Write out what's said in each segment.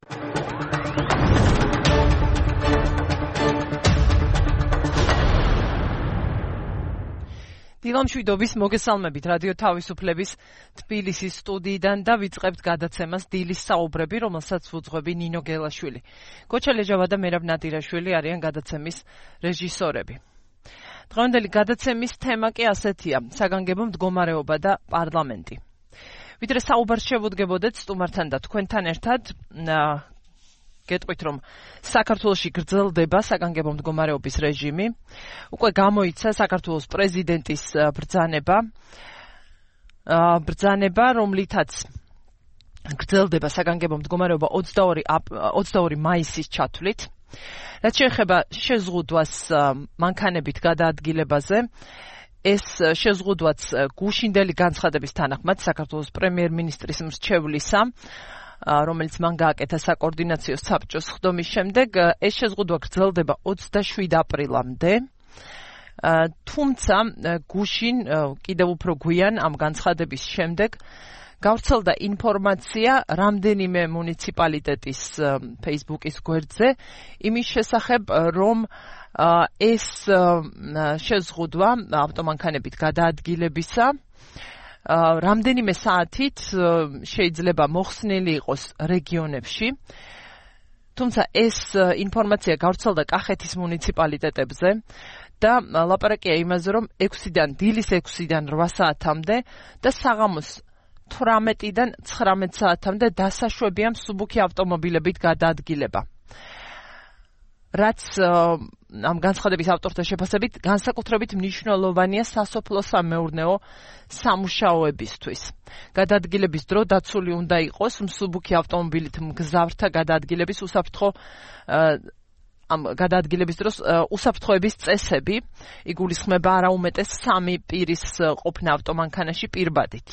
დილამშვიდობის მოგესალმებით რადიო თავისუფლების თბილისის სტუდიიდან და ვიწყებთ გადაცემას დილის საუბრები, რომელსაც ვუძღვები ნინო გელაშვილი. გოჩა ლეჟავა და მერაბ ნადირაშვილი არიან გადაცემის რეჟისორები. დღევანდელი გადაცემის თემა კი ასეთია: საგანგებო მდგომარეობა და პარლამენტი. ვიდრე საუბარს შევუდგებოდეთ სტუმართან და თქვენთან ერთად, გეტყვით, რომ საქართველოში გრძელდება საგანგებო მდგომარეობის რეჟიმი. უკვე გამოიცა საქართველოს პრეზიდენტის ბრძანება, რომლითაც გრძელდება საგანგებო მდგომარეობა 22 მაისის ჩათვლით. რაც შეეხება შეზღუდვას მანქანებით გადაადგილებაზე, ეს შეზღუდვაც გუშინდელი განცხადების თანახმად საქართველოს პრემიერ-მინისტრის მრჩევლისა, რომელიც მან გააკეთა საკოორდინაციო საბჭოს ხდომის შემდეგ, ეს შეზღუდვა გრძელდება 27 აპრილამდე. თუმცა გუშინ კიდევ უფრო გვიან ამ განცხადების შემდეგ გავრცელდა ინფორმაცია რამდენიმე მუნიციპალიტეტის Facebook-ის გვერდზე იმის შესახებ, რომ ეს შეზღუდვა ავტომანქანებით გადაადგილებისა რამდენიმე საათით შეიძლება მოხსნილი იყოს რეგიონებში. თუმცა ეს ინფორმაცია გავრცელდა კახეთის მუნიციპალიტეტებზე და ლაპარაკია იმაზე, რომ დილის 6-დან 8 საათამდე და საღამოს 18-დან 19 საათამდე დასაშვებია მსუბუქი ავტომობილებით გადაადგილება. რაც ამ განცხადების ავტორთა შეფასებით განსაკუთრებით მნიშვნელოვანია სასოფლო-სამეურნეო სამუშაოებისთვის. გადაადგილების დრო დაცული უნდა იყოს მსუბუქი ავტომობილით მგზავრთა გადაადგილების გადაადგილების დროს უსაფრთხოების წესები. იგულისხმება არაუმეტეს 3 პირის ყოფნა ავტომანქანაში პირბადით.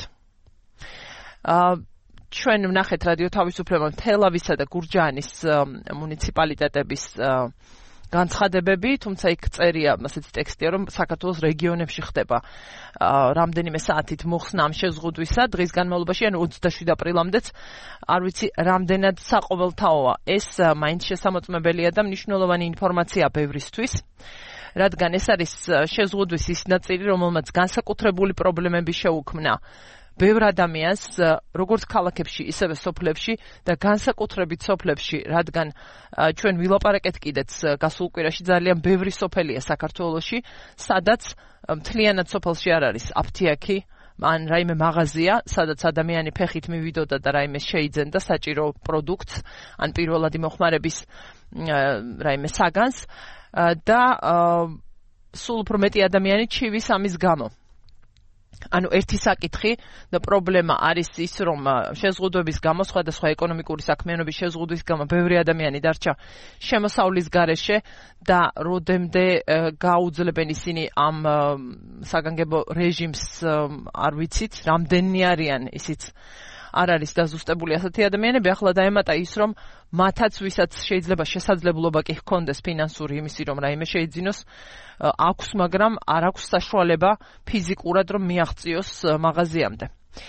ჩვენ ვნახეთ რადიო თავისუფლებამ თელავისა და გურჯაანის მუნიციპალიტეტების განცხადებები, თუმცა იქ წერია, ასეთი ტექსტია, რომ საქართველოს რეგიონებში ხდება რამდენიმე საათით მოხსნა ამ შეზღუდვისა, დღის განმავლობაში, ანუ 27 აპრილამდეც, არ ვიცი, რამდენად საყოველთაოა. ეს მაინც შესამოწმებელია და მნიშვნელოვანი ინფორმაცია ბევრისთვის, რადგან ეს არის შეზღუდვის ის ნაწილი, რომელმაც განსაკუთრებული პრობლემები შეუქმნა ბევრ ადამიანს, როგორც ქალაქებში, ისევე სოფლებში და განსაკუთრებით სოფლებში, რადგან ჩვენ ვილაპარაკეთ კიდეც გასულ კვირაში ძალიან ბევრი სოფელია საქართველოში, სადაც მთლიანად სოფელში არ არის აფთიაქი, ან რაიმე მაღაზია, სადაც ადამიანი ფეხით მივიდოდა და რაიმე შეიძენდა საჭირო პროდუქტს, ან პირველადი მოხმარების რაიმე საგანს და სულ უფრო მეტი ადამიანი ჩივის ამის გამო. ანუ ერთი საკითხი და პრობლემა არის ის, რომ შეზღუდვების გამო, სხვადასხვა ეკონომიკური საქმიანობის შეზღუდვის გამო ბევრი ადამიანი დარჩა შემოსავლის გარეშე და როდემდე გაუძლებენ ისინი ამ საგანგებო რეჟიმს, არ ვიცით, რამდენი არიან, ისიც არ არის დაზუსტებული ასეთი ადამიანები. ახლა დაემატა ის, რომ მათაც ვისაც შეიძლება შესაძლებლობა კი ჰქონდეს ფინანსური იმისი, რომ რაიმე შეიძინოს, აქვს, მაგრამ არ აქვს საშუალება ფიზიკურად, რომ მიაღწიოს მაღაზიამდე.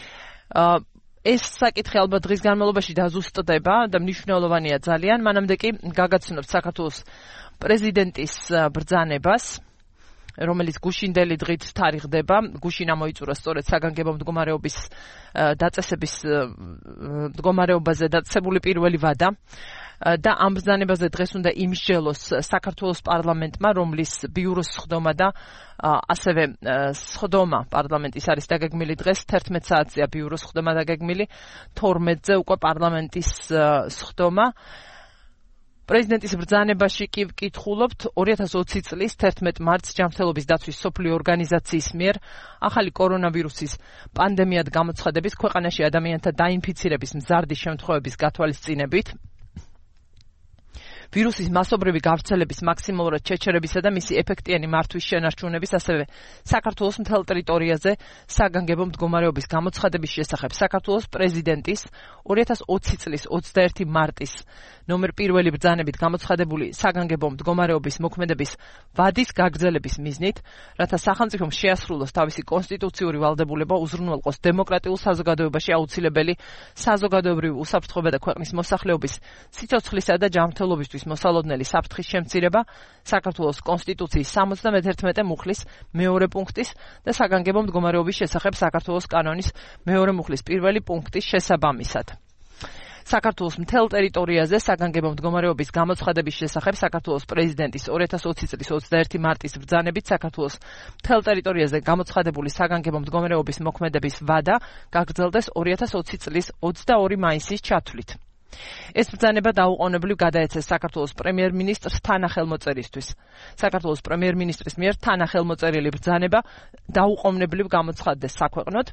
ეს საკითხი ალბათ დღის განმავლობაში დაზუსტდება და მნიშვნელოვანია ძალიან. მანამდე კი გაგაცნობთ საქართველოს პრეზიდენტის ბრძანებას, რომელიც გუშინდელი დღით თარიღდება. გუშინ ამოიწურა სწორედ საგანგებო მდგომარეობის დაწესების მდგომარეობაზე დაწესებული პირველი ვადა და ამ ბრძანებაზე დღეს უნდა იმსჯელოს საქართველოს პარლამენტმა, რომლის ბიუროს სხდომა და ასევე სხდომა პარლამენტის არის დაგეგმილი დღეს 11 საათზეა ბიუროს სხდომა დაგეგმილი, 12-ზე უკვე პარლამენტის სხდომა. პრეზიდენტის ბრძანებაში კი ვკითხულობთ 2020 წლის 11 მარტს ჯანმრთელობის დაცვის მსოფლიო ორგანიზაციის მიერ ახალი კორონავირუსის პანდემიად გამოცხადების ქვეყანაში ადამიანთა დაინფიცირების მზარდი შემთხვევების გათვალისწინებით ვირუსის მასობრივი გავრცელების მაქსიმალურად შეჩერებისა და მისი ეფექტიანი მართვის შენარჩუნების, ასევე საქართველოს მთელ ტერიტორიაზე საგანგებო მდგომარეობის გამოცხადების შესახებ საქართველოს პრეზიდენტის 2020 წლის 21 მარტის ნომერ 1 ბრძანებით გამოცხადებული საგანგებო მდგომარეობის მოქმედების ვადის გაგრძელების მიზნით, რათა სახელმწიფომ შეასრულოს თავისი კონსტიტუციური ვალდებულება, უზრუნველყოს დემოკრატიულ საზოგადოებაში აუცილებელი საზოგადოებრივი უსაფრთხოება და ქვეყნის მოსახლეობის სიცოცხლისა და ჯანმრთელობისთვის მოსალოდნელი საფრთხის შემცირება, საქართველოს კონსტიტუციის 71 მუხლის 2 პუნქტის და საგანგებო მდგომარეობის შესახებ საქართველოს კანონის 2 მუხლის 1 პუნქტის შესაბამისად. საქართველოს მთელ ტერიტორიაზე საგანგებო მდგომარეობის გამოცხადების შესახებ საქართველოს პრეზიდენტის 2020 წლის 21 მარტის ბრძანებით საქართველოს მთელ ტერიტორიაზე გამოცხადებული საგანგებო მდგომარეობის მოქმედების ვადა გაგრძელდეს 2020 წლის 22 მაისის ჩათვლით. ეს ბრძანება დაუყოვნებლივ გადაეცეს საქართველოს პრემიერ-მინისტრს თანახელმოწერისთვის. საქართველოს პრემიერ-მინისტრის მიერ თანახელმოწერილი ბრძანება დაუყოვნებლივ გამოცხადდეს საქვეყნოდ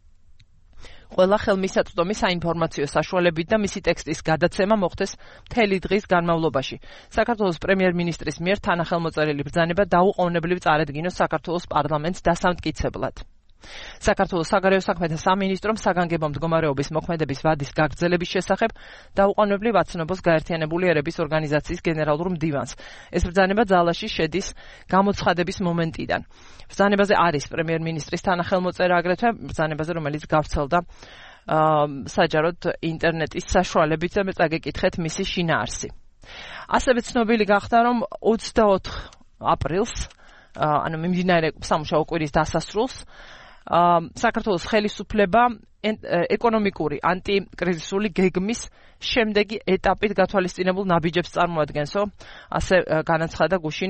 ყველა ხელმისაწვდომი საინფორმაციო საშუალებით და მისი ტექსტის გადაცემა მოხდეს მთელი დღის განმავლობაში. საქართველოს პრემიერ-მინისტრის მიერ თანახელმოწერილი ბრძანება დაუყოვნებლივ წარედგინოს საქართველოს პარლამენტს დასამტკიცებლად. საქართველოს საგარეო საქმეთა სამინისტრომ საგანგებო მდგომარეობის მოქმედების ვადის გაგრძელების შესახებ დაუყოვნებლივ აცნობს გაერთიანებული ერების ორგანიზაციის გენერალურ მდივანს. ეს ბრძანება ძალაში შედის გამოცხადების მომენტიდან. ბრძანებაზე არის პრემიერ-მინისტრის თანახელმოწერა, აგრეთვე ბრძანებაზე, რომელიც გავრცელდა საჯაროდ ინტერნეტის საშუალებით და წაგეკითხეთ მისი შინაარსი. ასევე ცნობილი გახდა, რომ 24 აპრილს, ანუ მიმდინარე სამუშაო კვირის დასასრულს, საქართველოს ხელისუფლება ეკონომიკური ანტიკრიზისული გეგმის შემდეგი ეტაპით გათვალისწინებულ ნაბიჯებს წარმოადგენსო, ასე განაცხადა გუშინ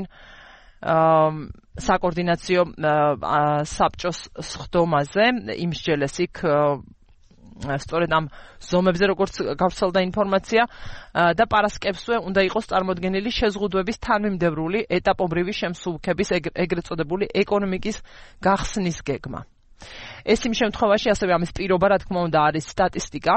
საკოორდინაციო საბჭოს სხდომაზე, იმსჯელეს იქ სწორედ ამ ზომებზე, როგორც გავრცელდა ინფორმაცია და პარასკევსვე უნდა იყოს წარმოდგენილი შეზღუდვების თანმიმდევრული ეტაპობრივი შემსუბუქების ეგრეთ წოდებული ეკონომიკის გახსნის გეგმა. ეს იმ შემთხვევაში ასევე ამის პირობა, რა თქმა უნდა, არის სტატისტიკა,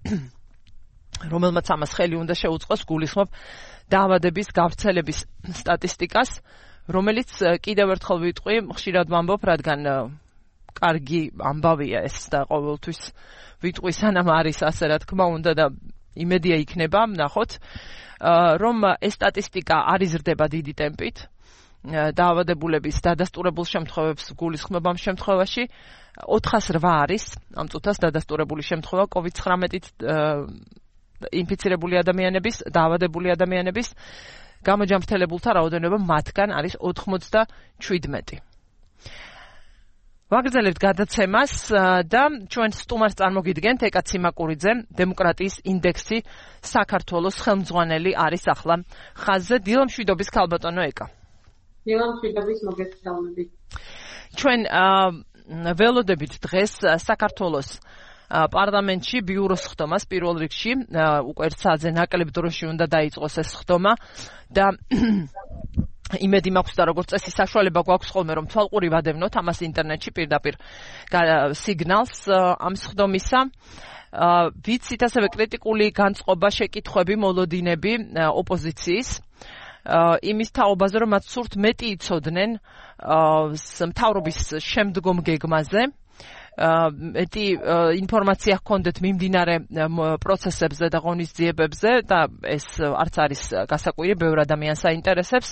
რომელმაც ამას ხელი უნდა შეუწყოს, გულისხმობ დაავადების გავრცელების სტატისტიკას, რომელიც კიდევ ერთხელ ვიტყვი, ხშირად ვამბობ, რადგან კარგი ამბავია ეს და ყოველთვის ვიტყვი სანამ არის ასე, რა თქმა უნდა და იმედია იქნება, ნახოთ, რომ ეს სტატისტიკა არ იზრდება დიდი ტემპით. დაავადებულების დადასტურებულ შემთხვევებს გულისხმობ ამ შემთხვევაში 408 არის ამ წუთას დადასტურებული შემთხვევა COVID-19-ით ინფიცირებული ადამიანების, დაავადებული ადამიანების, გამოჯანმრთელებულთა რაოდენობა მათგან არის 97. ვაგრძელებთ გადაცემას და ჩვენ სტუმარს წარმოგიდგენთ ეკა ციმაკურიძე, დემოკრატიის ინდექსი საქართველოს ხელმძღვანელი არის ახლა ხაზზე. დილამშვიდობის ქალბატონო ეკა. დილამშვიდობის მოგესალმებით. ჩვენ ველოდებით დღეს საქართველოს პარლამენტში ბიუროს ხდომას პირველ რიგში, უკვე ერთ საათზე ნაკლებ დროში უნდა დაიწყოს ეს ხდომა და იმედი მაქვს და როგორც წესი საშუალება გვაქვს ხოლმე რომ თვალყური ვადევნოთ ამას ინტერნეტში პირდაპირ სიგნალს ამ ხდომისა. ვიცით ასევე კრიტიკული განწყობა, შეკითხვები, მოლოდინები ოპოზიციის იმის თაობაზე, რომ მათ სურთ მეტი იცოდნენ მთავრობის შემდგომ გეგმაზე, მეტი ინფორმაცია ჰქონდეთ მიმდინარე პროცესებზე და ღონისძიებებზე და ეს არც არის გასაკვირი, ბევრ ადამიანს აინტერესებს.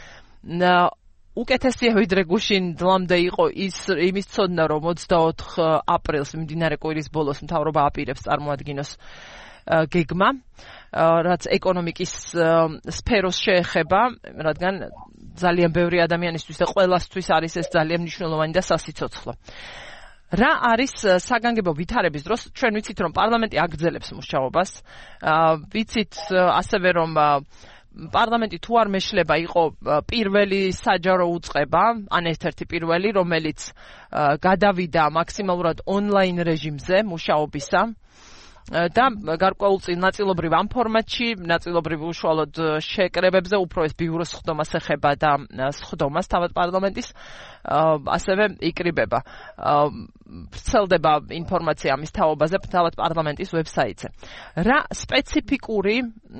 უკეთესია ვიდრე გუშინ დღამდე იყო იმის ცოდნა, რომ 24 აპრილს მიმდინარე კვირის ბოლოს მთავრობა აპირებს წარმოადგინოს გეგმა, რაც ეკონომიკის სფეროს შეეხება, რადგან ძალიან ბევრი ადამიანისთვის და ყველასთვის არის ეს ძალიან მნიშვნელოვანი და სასიცოცხლო. რა არის საგანგებო ვითარების დროს? ჩვენ ვიცით, რომ პარლამენტი აგრძელებს მუშაობას. ვიცით ასევე, რომ პარლამენტი თუ არ მეშლება იყო პირველი საჯარო უწყება, ან ერთ-ერთი პირველი, რომელიც გადავიდა მაქსიმალურად ონლაინ რეჟიმზე მუშაობისა. და გარკვეულწილ ნაწილობრივ ამ ფორმატში, ნაწილობრივ უშუალოდ შეკრებებზე უფრო ეს ბიუროს სხდომას ეხება და სხდომას თავად პარლამენტის ასევე იკრიბება. ვრცელდება ინფორმაცია ამის თაობაზე თავად პარლამენტის ვებსაიტზე. რა სპეციფიკური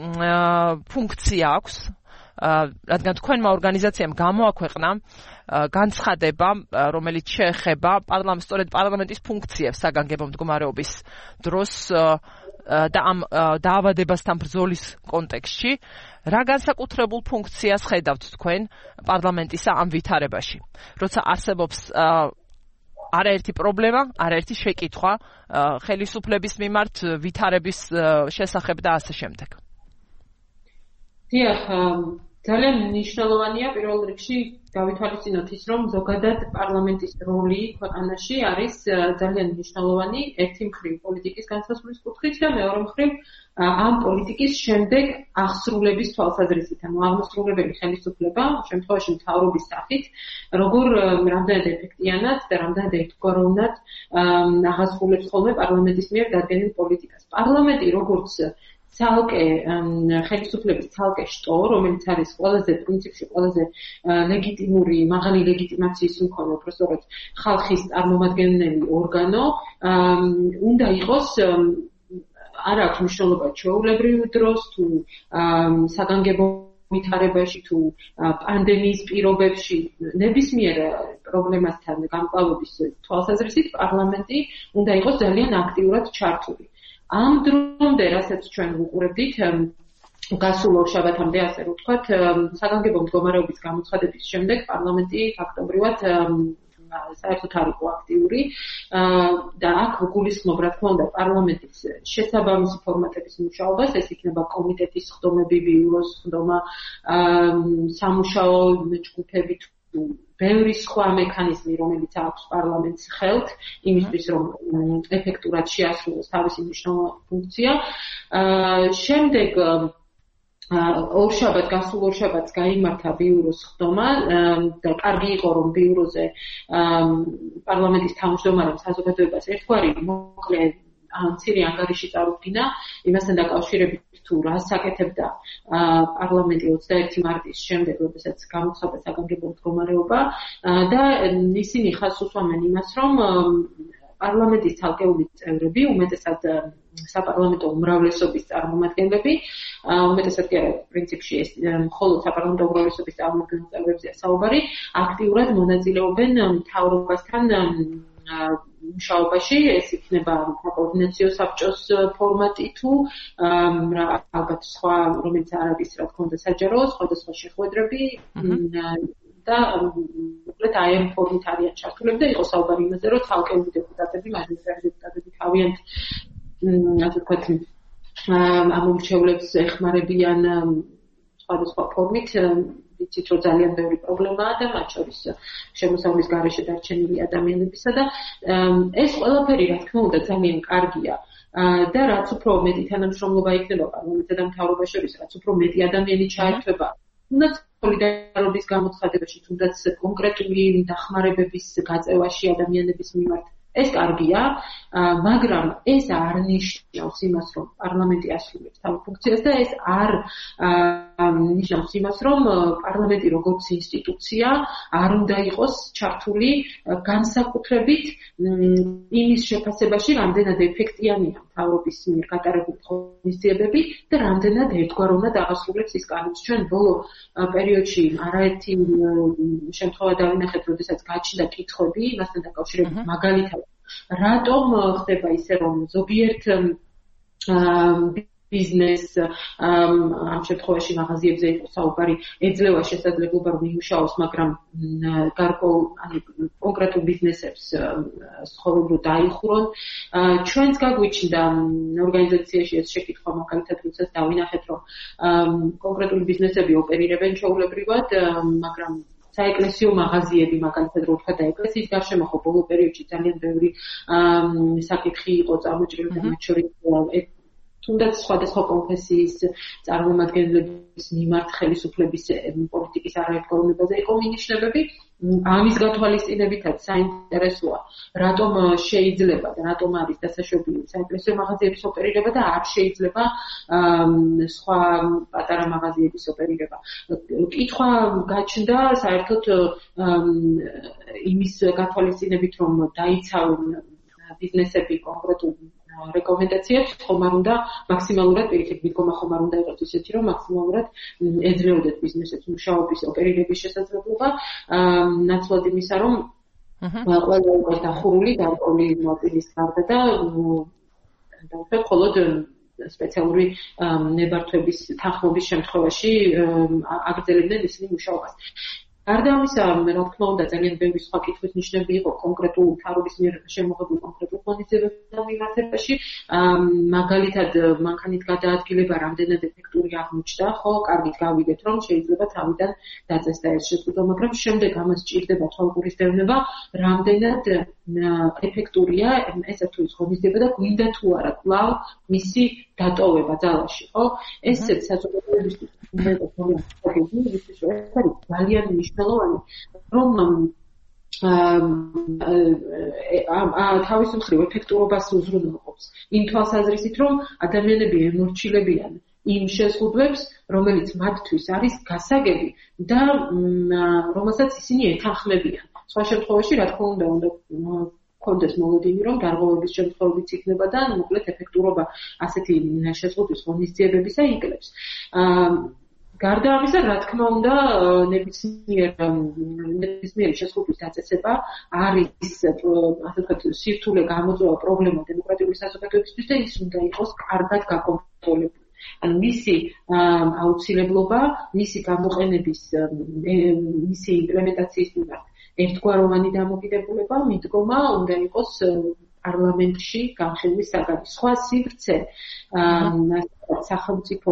ფუნქცია აქვს, რადგან თქვენმა ორგანიზაციამ გამოაქვეყნა განცხადება, რომელიც შეეხება სწორედ პარლამენტის ფუნქციებს საგანგებო მდგომარეობის დროს და ამ დაავადებასთან ბრძოლის კონტექსტში, რა განსაკუთრებულ ფუნქციას ხედავთ თქვენ პარლამენტისა ამ ვითარებაში? როცა არსებობს არაერთი პრობლემა, არაერთი შეკითხვა ხელისუფლების მიმართ ვითარების შესახებ და ასე შემდეგ. დიახ, ძალიან მნიშვნელოვანია პირველ რიგში გავითვალისწინოთ ის, რომ ზოგადად პარლამენტის როლი ქვეყანაში არის ძალიან მნიშვნელოვანი ერთი მხრივ პოლიტიკის განსაზღვრის კუთხით და მეორე მხრივ ამ პოლიტიკის შემდეგ აღსრულების თვალსაზრისით, ანუ აღმასრულებელი ხელისუფლება, შემთხვევაში მთავრობის სახით, როგორ რამდენად ეფექტიანად და რამდენად ერთგვაროვნად აღასრულებს ხოლმე პარლამენტის მიერ დადგენილ პოლიტიკას. პარლამენტი როგორც ცალკე ხელისუფლების ცალკე შტო, რომელიც არის ყველაზე პრინციპში ყველაზე ლეგიტიმური, მაღალი ლეგიტიმაციის მქონე, უბრალოდ ხალხის წარმომადგენელი ორგანო, უნდა იყოს არ აქვს მნიშვნელობა ჩვეულებრივ დროს თუ საგანგებო ვითარებაში თუ პანდემიის პირობებში ნებისმიერ პრობლემასთან გამკლავების თვალსაზრისით პარლამენტი უნდა იყოს ძალიან აქტიურად ჩართული. ამ დრომდე, რასაც ჩვენ ვუყურებდით, გასულ ორშაბათამდე, ასე ვთქვათ, საგანგებო მდგომარეობის გამოცხადების შემდეგ პარლამენტი ფაქტობრივად საერთოდ არ იყო აქტიური და აქ ვგულისხმობ, რა თქმა უნდა, პარლამენტის შესაბამისი ფორმატების მუშაობას, ეს იქნება კომიტეტის სხდომები, ბიუროს სხდომა, სამუშაო ჯგუფები, ბევრი სხვა მექანიზმი, რომელიც აქვს პარლამენტს ხელთ, იმისთვის, რომ ეფექტურად შეასრულოს თავისი მნიშვნელოვანი ფუნქცია. შემდეგ გასულ ორშაბათს გაიმართა ბიუროს სხდომა და კარგი იყო, რომ ბიუროზე პარლამენტის თავმჯდომარემ საზოგადოებას ერთგვარი მოკლე მცირე ანგარიში წარუდგინა იმასთან დაკავშირებით თუ რას აკეთებდა პარლამენტი 21 მარტის შემდეგ, როდესაც გამოცხადდა საგანგებო მდგომარეობა და ისინი ხაზს უსვამენ იმას, რომ პარლამენტის ცალკეული წევრები, უმეტესად საპარლამენტო უმრავლესობის წარმომადგენლები, უმეტესად კი არა, პრინციპში ეს მხოლოდ საპარლამენტო უმრავლესობის წარმომადგენელ წევრებზეა საუბარი, აქტიურად მონაწილეობენ მთავრობასთან მუშაობაში, ეს იქნება საკოორდინაციო საბჭოს ფორმატი თუ ალბათ სხვა, რომელიც არ არის, რა თქმა უნდა, საჯარო, სხვადასხვა შეხვედრები და უბრალოდ აი ამ ფორმით არიან ჩართულები და იყო საუბარი იმაზე, რომ ცალკეული დეპუტატები, მაჟორიტარი დეპუტატები თავიანთ, ასე ვთქვათ, ამომრჩევლებს ეხმარებიან სხვადასხვა ფორმით, ვიცით, რომ ძალიან ბევრი პრობლემაა და მათ შორის შემოსავლის გარეშე დარჩენილი ადამიანებისა და ეს ყველაფერი, რა თქმა უნდა, ძალიან კარგია. და რაც უფრო მეტი თანამშრომლობა იქნება პარლამენტსა და მთავრობას შორის, რაც უფრო მეტი ადამიანი ჩაერთვება, თუნდაც სოლიდარობის გამოცხადებაში, თუნდაც კონკრეტული დახმარებების გაწევაში ადამიანების მიმართ, ეს კარგია, მაგრამ ეს არ ნიშნავს იმას, რომ პარლამენტი ასრულებს თავის ფუნქციას და ეს არ ნიშნავს იმას, რომ პარლამენტი როგორც ინსტიტუცია არ უნდა იყოს ჩართული განსაკუთრებით იმის შეფასებაში, რამდენად ეფექტიანია მთავრობის მიერ გატარებული ღონისძიებები და რამდენად ერთგვაროვნად აღასრულებს ის კანონს. ჩვენ ბოლო პერიოდში არაერთი შემთხვევა დავინახეთ, როდესაც გაჩნდა კითხვები იმასთან დაკავშირებით, მაგალითად რატომ ხდება ისე, რომ ზოგიერთ ბიზნეს ამ შემთხვევაში მაღაზიებზე იყო საუბარი, ეძლევა შესაძლებლობა რომ იმუშაოს, მაგრამ კონკრეტულ ბიზნესებს სხეულობრივ დაიხურონ. ჩვენც გაგვიჩნდა ორგანიზაციაში ეს შეკითხვა, მაგალითად, როდესაც დავინახეთ, რომ კონკრეტული ბიზნესები ოპერირებენ ჩვეულებრივად, მაგრამ საეკლესიო მაღაზიები, მაგალითად, რო ვთქვა და ეკლესიის გარშემო ხო ბოლო პერიოდში ძალიან ბევრი საკითხი იყო წამოჭრილი და მათ შორის თუნდაც სხვადასხვა კონფესიის წარმომადგენლების მიმართ ხელისუფლების პოლიტიკის არაერთგვაროვნებაზე იყო მინიშნებები. ამის გათვალისწინებითაც საინტერესოა, რატომ შეიძლება და რატომ არის დასაშვებილი საეკლესიო მაღაზიების ოპერირება და არ შეიძლება სხვა პატარა მაღაზიების ოპერირება. კითხვა გაჩნდა საერთოდ იმის გათვალისწინებით, რომ დაიცავენ ბიზნესები კონკრეტულ რეკომენდაციებს, ხომ არ უნდა მაქსიმალურად პირიქით მიდგომა ხომ არ უნდა იყოს ისეთი, რომ მაქსიმალურად ეძლეოდეთ ბიზნესებს მუშაობის ოპერირების შესაძლებლობა, ნაცვლად იმისა, რომ ყველა იყოს დახურული გარკვეული მოტივის გარდა და მხოლოდ სპეციალური ნებართვების თანხმობის შემთხვევაში აგრძელებდნენ ისინი მუშაობას. გარდა ამისა, რა თქმა უნდა, ძალიან ბევრი სხვა კითხვის ნიშნები იყო კონკრეტულ მთავრობის მიერ შემოღებულ კონკრეტულ ღონისძიებებთან მიმართებაში. მაგალითად, მანქანით გადაადგილება რამდენად ეფექტური აღმოჩნდა, ხო, კარგით გავიგეთ, რომ შეიძლება თავიდან დაწესდა ეს შეზღუდვა, მაგრამ შემდეგ ამას სჭირდება თვალყურისდევნება, რამდენად ეფექტურია ესა თუ ის ღონისძიება და გვინდა თუ არა კვლავ მისი დატოვება ძალაში, ხო? ეს საზოგადოებისთვის ძალიან მნიშვნელოვანი, რომ თავის მხრივ ეფექტურობას უზრუნველყოფს. იმ თვალსაზრისით, რომ ადამიანები ემორჩილებიან იმ შეზღუდვებს, რომელიც მათთვის არის გასაგები და რომელსაც ისინი ეთანხმებიან. სხვა შემთხვევაში, რა თქმა უნდა, კონდეს მოლოდინი, რომ დარღვევების შემთხვევებიც იქნება და მოკლედ ეფექტურობა ასეთი შეზღუდვის ღონისძიებებისა იკლებს. გარდა ამისა, რა თქმა უნდა, ნებისმიერი შეზღუდვის დაწესება არის ასე ვთქვათ, სირთულე გამოწვევა პრობლემა დემოკრატიული საზოგადოებისთვის და ის უნდა იყოს კარგად გაკონტროლებული. ანუ მისი აუცილებლობა, მისი გამოყენების, მისი იმპლემენტაციის მიმართ ერთგვაროვანი დამოკიდებულება, მიდგომა უნდა იყოს პარლამენტში განხილვის საგანი. სხვა სივრცე სახელმწიფო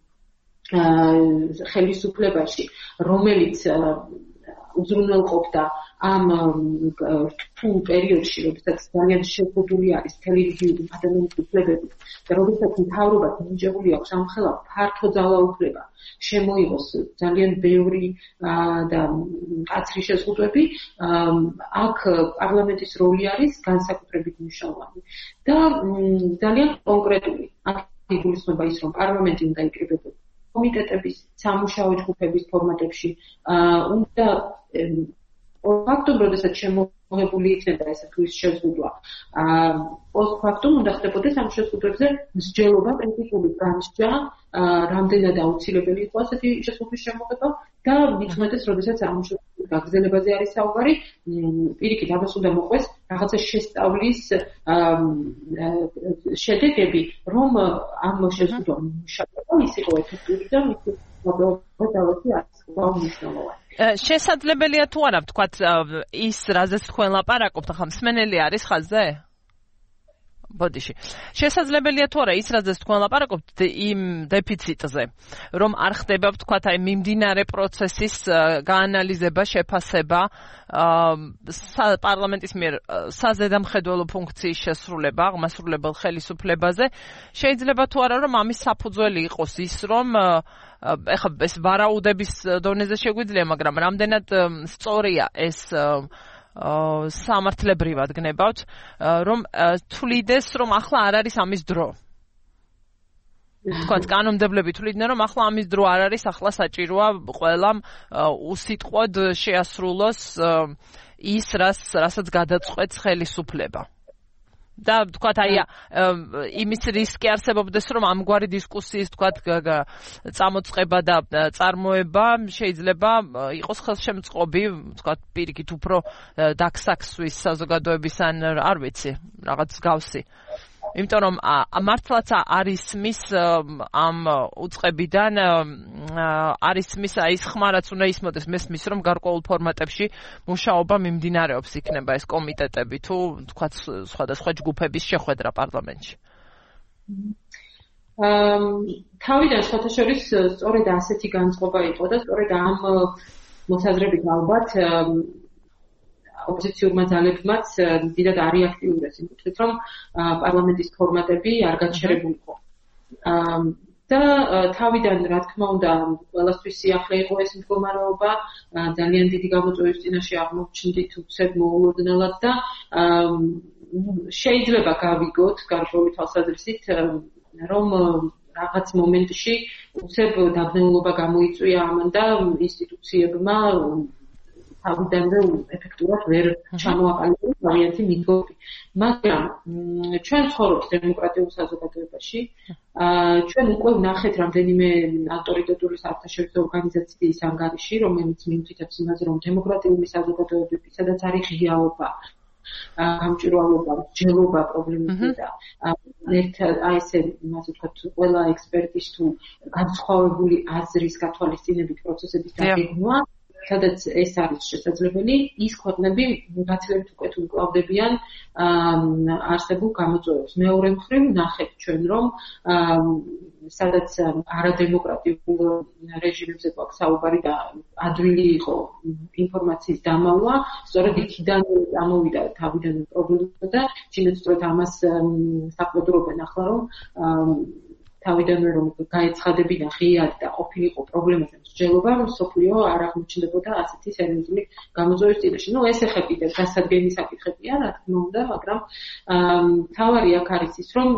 ხელისუფლებაში, რომელიც უზრუნველყოფდა ამ რთულ პერიოდში, როდესაც ძალიან შეზღუდული არის ტელევიზიური ადამიანის უფლებები და როდესაც მთავრობას მინიჭებული აქვს ამხელა ფართო ძალაუფლება შემოიღოს ძალიან ბევრი და მკაცრი შეზღუდვები, აქ პარლამენტის როლი არის განსაკუთრებით მნიშვნელოვანი და ძალიან კონკრეტული. აქ იგულისხმება ის, რომ პარლამენტი უნდა იკრიბებოდეს კომიტეტების, სამუშაო ჯგუფების ფორმატებში, უნდა ფაქტობრივად, როდესაც შემოღებული იქნება ესა თუ ის შეზღუდვა, პოსტფაქტუმ უნდა ხდებოდეს ამ შეზღუდვებზე მსჯელობა, კრიტიკული განსჯა, რამდენად აუცილებელი იყო ასეთი შეზღუდვის შემოღება და მithumetes, როდესაც ამ შეზღუდვის გაგრძელებაზე არის საუბარი, პირიქით ამას უნდა მოყვეს რაღაცა შესწავლის შედეგები, რომ ამ შეზღუდვამ მუშაობა ის იყო ეფექტური და მისი მოგება თავისი არის მნიშვნელოვანი. შესაძლებელია თუ არა, ვთქვათ, ის რაზეც თქვენ ლაპარაკობთ, ახლა მსმენელი არის ხაზზე? ბოდიში. შესაძლებელია თუ არა ის რაზეც თქვენ ლაპარაკობთ იმ დეფიციტზე, რომ არ ხდება, ვთქვათ, აი მიმდინარე პროცესის გაანალიზება, შეფასება, პარლამენტის მიერ საზედამხედველო ფუნქციის შესრულება, აღმასრულებელ ხელისუფლებაზე. შეიძლება თუ არა, რომ ამის საფუძველი იყოს ის, რომ ეხლა ეს ვარაუდების დონეზე შეგვიძლია, მაგრამ რამდენად სწორია ეს სამართლებრივად გნებავთ, რომ თვლიდეს, რომ ახლა არ არის ამის დრო. თქვათ, კანონმდებლები თვლიდნენ, რომ ახლა ამის დრო არ არის, ახლა საჭიროა ყველამ უსიტყვოდ შეასრულოს ის, რასაც გადაწყვეტს ხელისუფლება. და ვთქვათ, აი იმის რისკი არსებობდეს, რომ ამგვარი დისკუსიის, ვთქვათ, წამოწყება და წარმოება შეიძლება იყოს ხელშემწყობი, ვთქვათ, პირიქით უფრო დაქსაქსვის საზოგადოების ან არ ვიცი, რაღაც გავსი. იმიტომ რომ მართლაც არის მის ამ უწყებიდან არის მის აი ეს ხმარაც უნდა ისმოდეს მესმის რომ გარკვეულ ფორმატებში მუშაობა მიმდინარეობს იქნება ეს კომიტეტები თუ თქვა სხვადასხვა ჯგუფების შეხვედრა პარლამენტში. თავიდან სხვათა შორის სწორედ ასეთი განწყობა იყო და სწორედ ამ მოსაზრებით ალბათ ოპოზიციურმა ძალებმაც დიდად არეაქტიურეს იმ თქით, რომ პარლამენტის ფორმატები არ გაჩერებულიყო. და თავიდან რა თქმა უნდა ყველასთვის სიახლე იყო ეს მდგომარეობა ძალიან დიდი გამოწვევის წინაშე აღმოჩნდით უცებ მოულოდნელად და შეიძლება გავიგოთ გარკვეული თვალსაზრისით რომ რაღაც მომენტში უცებ დაბნელობა გამოიწვია ამან და ინსტიტუციებმა თავიდანვე ეფექტურად ვერ ჩამოაყალიბეს ვარიანტი მიდგომები. მაგრამ ჩვენ ცხოვრობთ დემოკრატიულ საზოგადოებაში. ჩვენ უკვე ვნახეთ რამდენიმე ავტორიტეტული საერთაშორისო ორგანიზაციის ანგარიში, რომელიც მიუთითებს იმაზე, რომ დემოკრატიული საზოგადოებები, სადაც არის ღიაობა, გამჭვირვალობა, მსჯელობა პრობლემებზე და ესე იმაზე ვთქვათ, ყველა ექსპერტის თუ განსხვავებული აზრის გათვალისწინებით პროცესების დაგეგმვა სადაც ეს არის შესაძლებელი, ის ქვეყნები გაცილებით უკვე თუ მკლავდებიან არსებულ გამოწვევებს. მეორე მხრივ ნახეთ ჩვენ, რომ სადაც არადემოკრატიულ რეჟიმებზე გვაქვს საუბარი და ადვილი იყო ინფორმაციის დამალვა, სწორედ იქიდან ამოვიდა თავიდან პრობლემა და ჩინეთსწორედ ამას საყდრობენ ახლა, რომ თავიდანვე რომ გაეცხადებინა ღიად და ყოფილიყო პრობლემაზე მსჯელობა, მსოფლიო არ აღმოჩნდებოდა ასეთი სერიოზული გამოწვევის წინაშე. ეს ახლა კიდევ გასადგენის საკითხებია, რა თქმა უნდა, მაგრამ თავარი აქ არის ის, რომ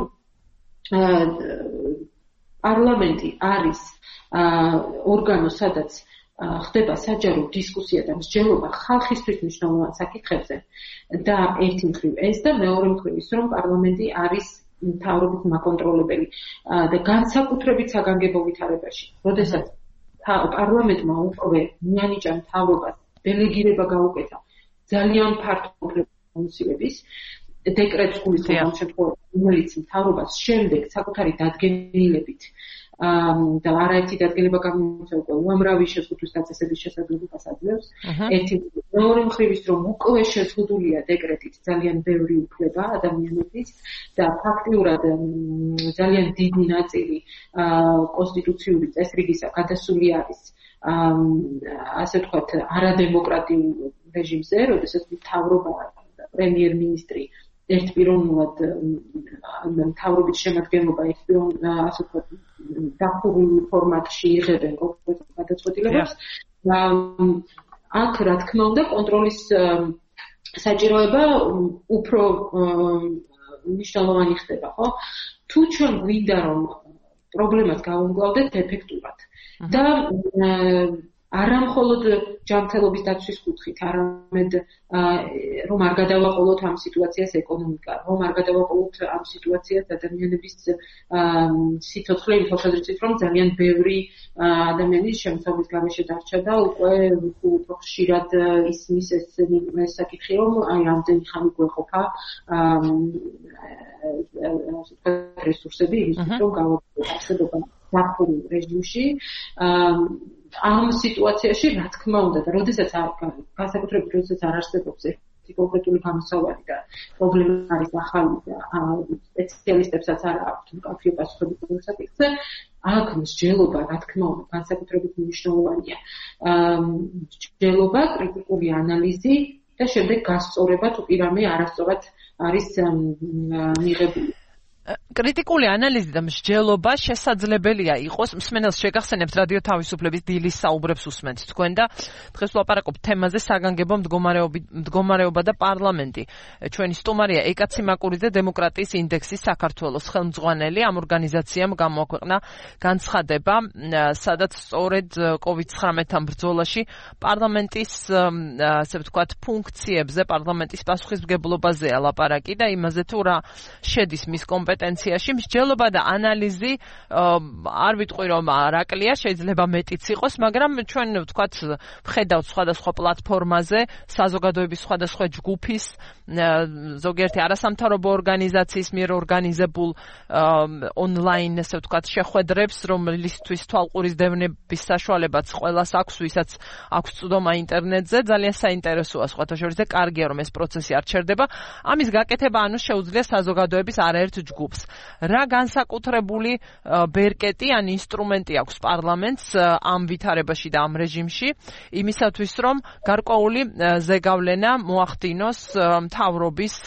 პარლამენტი არის ორგანო, სადაც ხდება საჯარო დისკუსია და მსჯელობა ხალხისთვის მნიშვნელოვან საკითხებზე და ერთი მხრივ ეს და მეორე მხრივ ის, რომ პარლამენტი არის მთავრობის მაკონტროლებელი და განსაკუთრებით საგანგებო ვითარებაში. როდესაც პარლამენტმა უკვე მიანიჭა მთავრობას დელეგირება გაუკეთა ძალიან ფართო უფლებების დეკრეტს გულისხმობს შემთხვევაში, რომელიც მთავრობას შემდეგ საკუთარი დადგენილებით და არაერთი დადგენილება გამოიწვია უკვე უამრავი შეზღუდვის დაწესების შესაძლებლობას აძლევს. ერთი მეორე მხრივ ის, რომ უკვე შეზღუდულია დეკრეტით ძალიან ბევრი უფლება ადამიანების და ფაქტიურად ძალიან დიდი ნაწილი კონსტიტუციური წესრიგისა გადასული არის ასე ვთქვათ არადემოკრატიულ რეჟიმზე, როდესაც მთავრობა პრემიერ-მინისტრი ერთპიროვნულად მთავრობის შემადგენლობა ასე ვთქვათ დახურულ ფორმატში იღებენ კონკრეტულ გადაწყვეტილებებს და აქ რა თქმა უნდა კონტროლის საჭიროება უფრო მნიშვნელოვანი ხდება, ხო? თუ ჩვენ გვინდა რომ პრობლემას გავუმკლავდეთ ეფექტურად და არა მხოლოდ ჯანმრთელობის დაცვის კუთხით, არამედ რომ არ გადავაყოლოთ ამ სიტუაციას ეკონომიკა, რომ არ გადავაყოლოთ ამ სიტუაციას ადამიანების სიცოცხლე იმ თვალსაზრისით, რომ ძალიან ბევრი ადამიანი შემოსავლის გარეშე დარჩა და უკვე უფრო ხშირად ისმის ეს საკითხი, რომ აი ამდენი ხანი გვეყოფა რესურსები იმისთვის, რომ გავაკეთოთ არსებობა დახურულ რეჟიმში. ამ სიტუაციაში რა თქმა უნდა და როდესაც განსაკუთრებით როდესაც არ არსებობს ერთი კონკრეტული გამოსავალი და პრობლემა არის ახალი და სპეციალისტებსაც არ აქვთ მკაფიო პასუხები საკითხზე, აქ მსჯელობა რა თქმა უნდა განსაკუთრებით მნიშვნელოვანია. მსჯელობა, კრიტიკული ანალიზი და შემდეგ გასწორება თუ პირამე არასწორად არის მიღებული. კრიტიკული ანალიზი და მსჯელობა შესაძლებელია იყოს. მსმენელს შეგახსენებთ რადიო თავისუფლების დილის საუბრებს უსმენთ თქვენ და დღეს ვლაპარაკობთ თემაზე საგანგებო მდგომარეობა და პარლამენტი. ჩვენი სტუმარია ეკა ციმაკურიძე, დემოკრატიის ინდექსის საქართველოს ხელმძღვანელი. ამ ორგანიზაციამ გამოაქვეყნა განცხადება, სადაც სწორედ COVID-19-თან ბრძოლაში პარლამენტის ასე ვთქვათ ფუნქციებზე, პარლამენტის პასუხისმგებლობაზეა ლაპარაკი და იმაზე თუ რა შედის მის კომპეტენციაში. მსჯელობა და ანალიზი არ ვიტყვი რომ რაკლია, შეიძლება მეტიც იყოს, მაგრამ ჩვენ ვთქვათ ვხედავთ სხვადასხვა პლატფორმაზე საზოგადოების სხვადასხვა ჯგუფის ზოგიერთი არასამთავრობო ორგანიზაციის მიერ ორგანიზებულ ონლაინ ასე ვთქვათ შეხვედრებს, რომლისთვის თვალყურის დევნების საშუალებაც ყველას აქვს, ვისაც აქვს წვდომა ინტერნეტზე, ძალიან საინტერესოა სხვათა შორის და კარგია რომ ეს პროცესი არ ჩერდება. ამის გაკეთება ანუ შეუძლია საზოგადოების არაერთ ჯგუფს. რა განსაკუთრებული ბერკეტი ან ინსტრუმენტი აქვს პარლამენტს ამ ვითარებაში და ამ რეჟიმში იმისათვის რომ გარკვეული ზეგავლენა მოახდინოს მთავრობის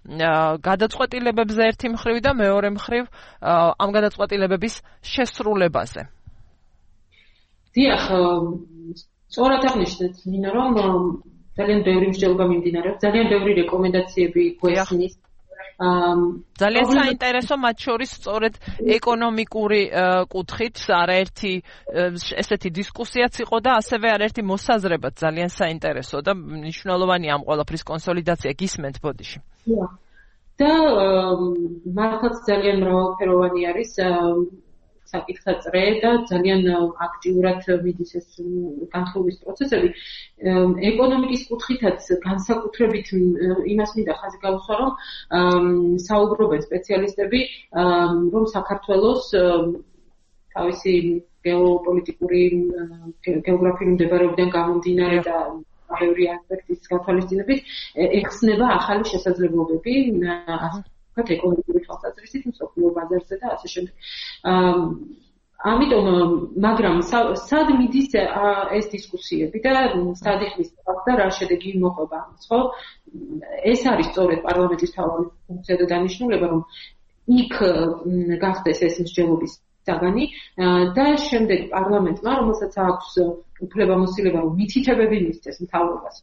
გადაწყვეტილებებზე ერთი მხრივ და მეორე მხრივ ამ გადაწყვეტილებების შესრულებაზე. დიახ, სწორად აღნიშნეთ, ნინო, რომ ძალიან ბევრი მსჯელობა მიმდინარეობს, ძალიან ბევრი რეკომენდაციები გვესმის. ძალიან საინტერესო მათ შორის სწორედ ეკონომიკური კუთხით არაერთი ესეთი დისკუსიაც იყო და ასევე არაერთი მოსაზრებაც ძალიან საინტერესო და მნიშვნელოვანია ამ ყველაფრის კონსოლიდაცია გისმენთ ბოდიში. და მართლაც ძალიან მრავალფეროვანი არის საკითხაწრე და ძალიან აქტიურად მიდის ეს განხილვის პროცესები. ეკონომიკის კუთხითაც განსაკუთრებით იმას მინდა ხაზი გავუსვა, რომ საუბრობენ სპეციალისტები, რომ საქართველოს თავისი გეოპოლიტიკური გეოგრაფიული მდებარეობიდან გამომდინარე და ბევრი ასპექტის გათვალისწინებით ეხსნება ახალი შესაძლებლობები ეკონომიკური თვალსაზრისით მსოფლიო ბაზარზე და ასე შემდეგ. ამიტომ, მაგრამ სად მიდის ეს დისკუსიები და სად იხდის და რა შედეგი მოყვება ამის, ხო? ეს არის სწორედ პარლამენტის მთავარი ფუნქცია და დანიშნულება, რომ იქ გახდეს ეს მსჯელობის საგანი და შემდეგ პარლამენტმა, რომელსაც აქვს უფლებამოსილება, რომ მითითებები მისცეს მთავრობას.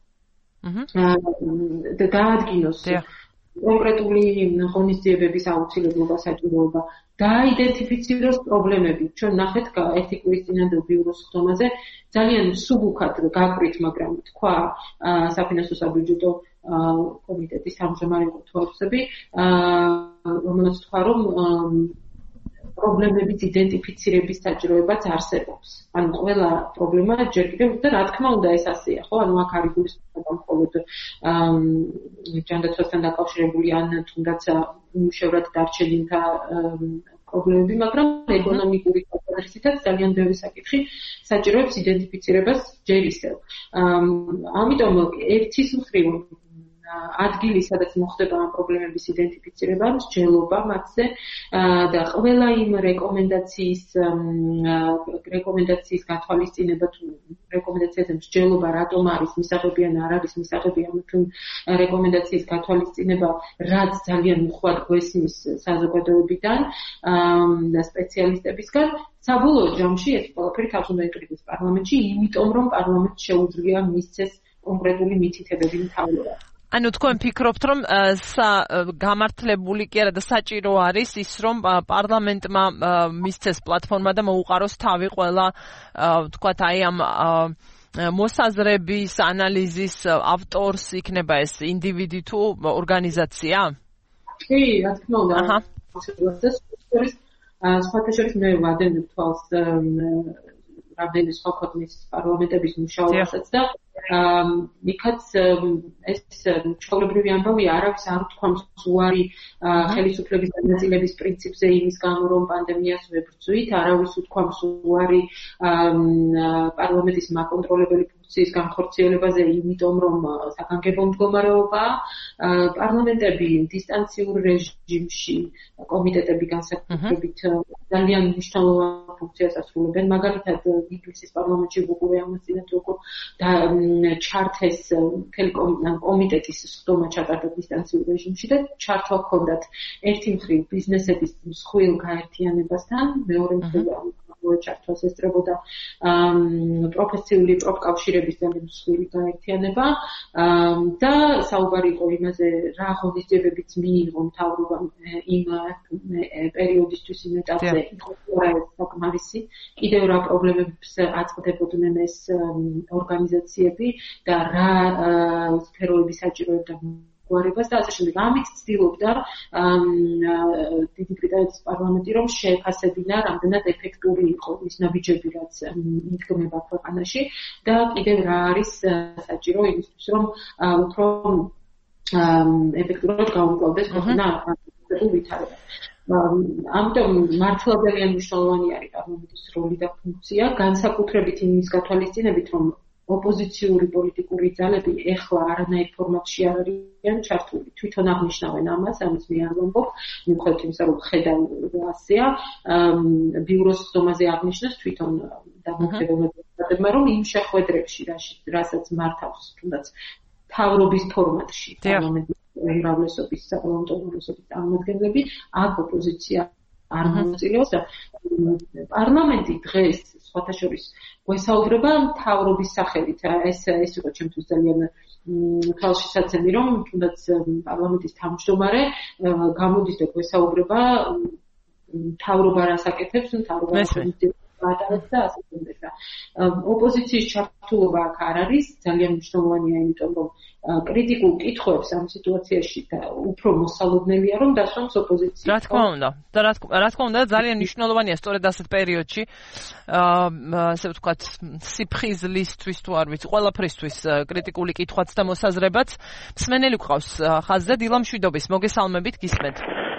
და დაადგინოს კონკრეტული ღონისძიებების აუცილებლობა, საჭიროება, დაიდენტიფიციროს პრობლემები. ჩვენ ნახეთ ერთი კვირის წინანდელ ბიუროს ხდომაზე ძალიან მსუბუქად გაკვირით, მაგრამ თქვა საფინანსო საბიუჯეტო კომიტეტის თავმჯდომარე მოთხოვსები, რომელსაც თქვა, რომ პრობლემების იდენტიფიცირების საჭიროებაც არსებობს. ანუ ყველა პრობლემა ჯერ კიდევ და რა თქმა უნდა ეს ასეა, ხო? ანუ აქ არის გულისხმობა მხოლოდ ჯანდაცვასთან დაკავშირებული ან თუნდაც უმუშევრად დარჩენილთა პრობლემები, მაგრამ ეკონომიკური თვალსაზრისითაც ძალიან ბევრი საკითხი საჭიროებს იდენტიფიცირებას ჯერ ისევ. ამიტომ ერთის მხრივ ადგილი, სადაც მოხდება ამ პრობლემების იდენტიფიცირება, მსჯელობა მათზე და ყველა იმ რეკომენდაციის გათვალისწინება თუ რეკომენდაციაზე მსჯელობა რატომ არის მისაღები ან არ არის მისაღები ამ თუ რეკომენდაციის გათვალისწინება, რაც ძალიან უხვად გვესმის საზოგადოებიდან და სპეციალისტებისგან. საბოლოო ჯამში ეს ყველაფერი თავს უნდა იყრიბოს პარლამენტში, იმიტომ რომ პარლამენტს შეუძლია მისცეს კონკრეტული მითითებები მთავრობას. ანუ თქვენ ფიქრობთ, რომ გამართლებული კი არა და საჭირო არის ის, რომ პარლამენტმა მისცეს პლატფორმა და მოუყაროს თავი ყველა, თქვათ, აი ამ მოსაზრების, ანალიზის ავტორს იქნება ეს ინდივიდი თუ ორგანიზაცია? კი, რა თქმა უნდა. სხვათა შორის მე ვადენებ თვალს რამდენი სხვა ქვეყნის პარლამენტების მუშაობასაც და იქაც ეს ჩვეულებრივი ამბავი არავის არ უთქვამს უარი ხელისუფლების განაწილების პრინციპზე იმის გამო, რომ პანდემიას ვებრძვით, არავის უთქვამს უარი პარლამენტის მაკონტროლებელი ფუნქციის განხორციელებაზე, იმიტომ რომ საგანგებო მდგომარეობაა, პარლამენტები დისტანციურ რეჟიმში, კომიტეტები განსაკუთრებით ძალიან მნიშვნელოვან ფუნქციას ასრულებენ, მაგალითად ინგლისის პარლამენტში უკვე ამას წინათ როგორ ჩართეს კომიტეტის ხდომა ჩატარდა დისტანციურ რეჟიმში და ჩართვა ჰქონდათ ერთი მხრივ ბიზნესების მსხვილ გაერთიანებასთან, მეორე მხრივ ჩართვას ესწრებოდა პროფესიული პროფკავშირების ძალიან მსხვილი გაერთიანება და საუბარი იყო იმაზე, რა ღონისძიებებიც მიიღო მთავრობამ იმ პერიოდისთვის იმ ეტაპზე იყო საკმარისი, კიდევ რა პრობლემებს აწყდებოდნენ ეს ორგანიზაციები და რა სფეროები საჭიროებდა გვარებას და ასე შემდეგ. ამით ცდილობდა დიდი ბრიტანეთის პარლამენტი, რომ შეეფასებინა, რამდენად ეფექტური იყო ის ნაბიჯები, რაც იდგმება ქვეყანაში და კიდევ რა არის საჭირო იმისთვის, რომ უფრო ეფექტურად გაუმკლავდეს ქვეყანა ვითარება. ამიტომ მართლა ძალიან მნიშვნელოვანი არის პარლამენტის როლი და ფუნქცია, განსაკუთრებით იმის გათვალისწინებით, რომ ოპოზიციური პოლიტიკური ძალები ეხლა არანაირ ფორმატში არ არიან ჩართული. თვითონ აღნიშნავენ ამას მე არ ვამბობ, მიუხედავად იმისა, რომ ხედავ ასეა, ბიუროს ხდომაზე აღნიშნეს თვითონ დამოუკიდებლებმა, რომ იმ შეხვედრებში, რასაც მართავს თუნდაც მთავრობის ფორმატში პარლამენტის უმრავლესობის საპარლამენტო უმრავლესობის წარმომადგენლები აქ ოპოზიცია არ მონაწილეობს და პარლამენტი დღეს სხვათა შორის გვესაუბრება მთავრობის სახელით. ეს იყო ჩემთვის ძალიან ხელშესაცემი, რომ თუნდაც პარლამენტის თავმჯდომარე გამოდის და გვესაუბრება მთავრობა რას აკეთებს, მთავრობა ატარებს და ასე შემდეგ. ოპოზიციის ჩართულობა აქ არ არის ძალიან მნიშვნელოვანია, იმიტომ რომ კრიტიკულ კითხვებს ამ სიტუაციაში და უფრო მოსალოდნელია რომ დასვამს ოპოზიცია. რა თქმა უნდა. და რა თქმა უნდა ძალიან მნიშვნელოვანია სწორედ ასეთ პერიოდში ასე ვთქვათ სიფხიზლისთვის თუ არ ვიცი ყველაფრისთვის კრიტიკული კითხვაც და მოსაზრებაც. მსმენელი გვყავს ხაზზე დილა მშვიდობის მოგესალმებით გისმენთ.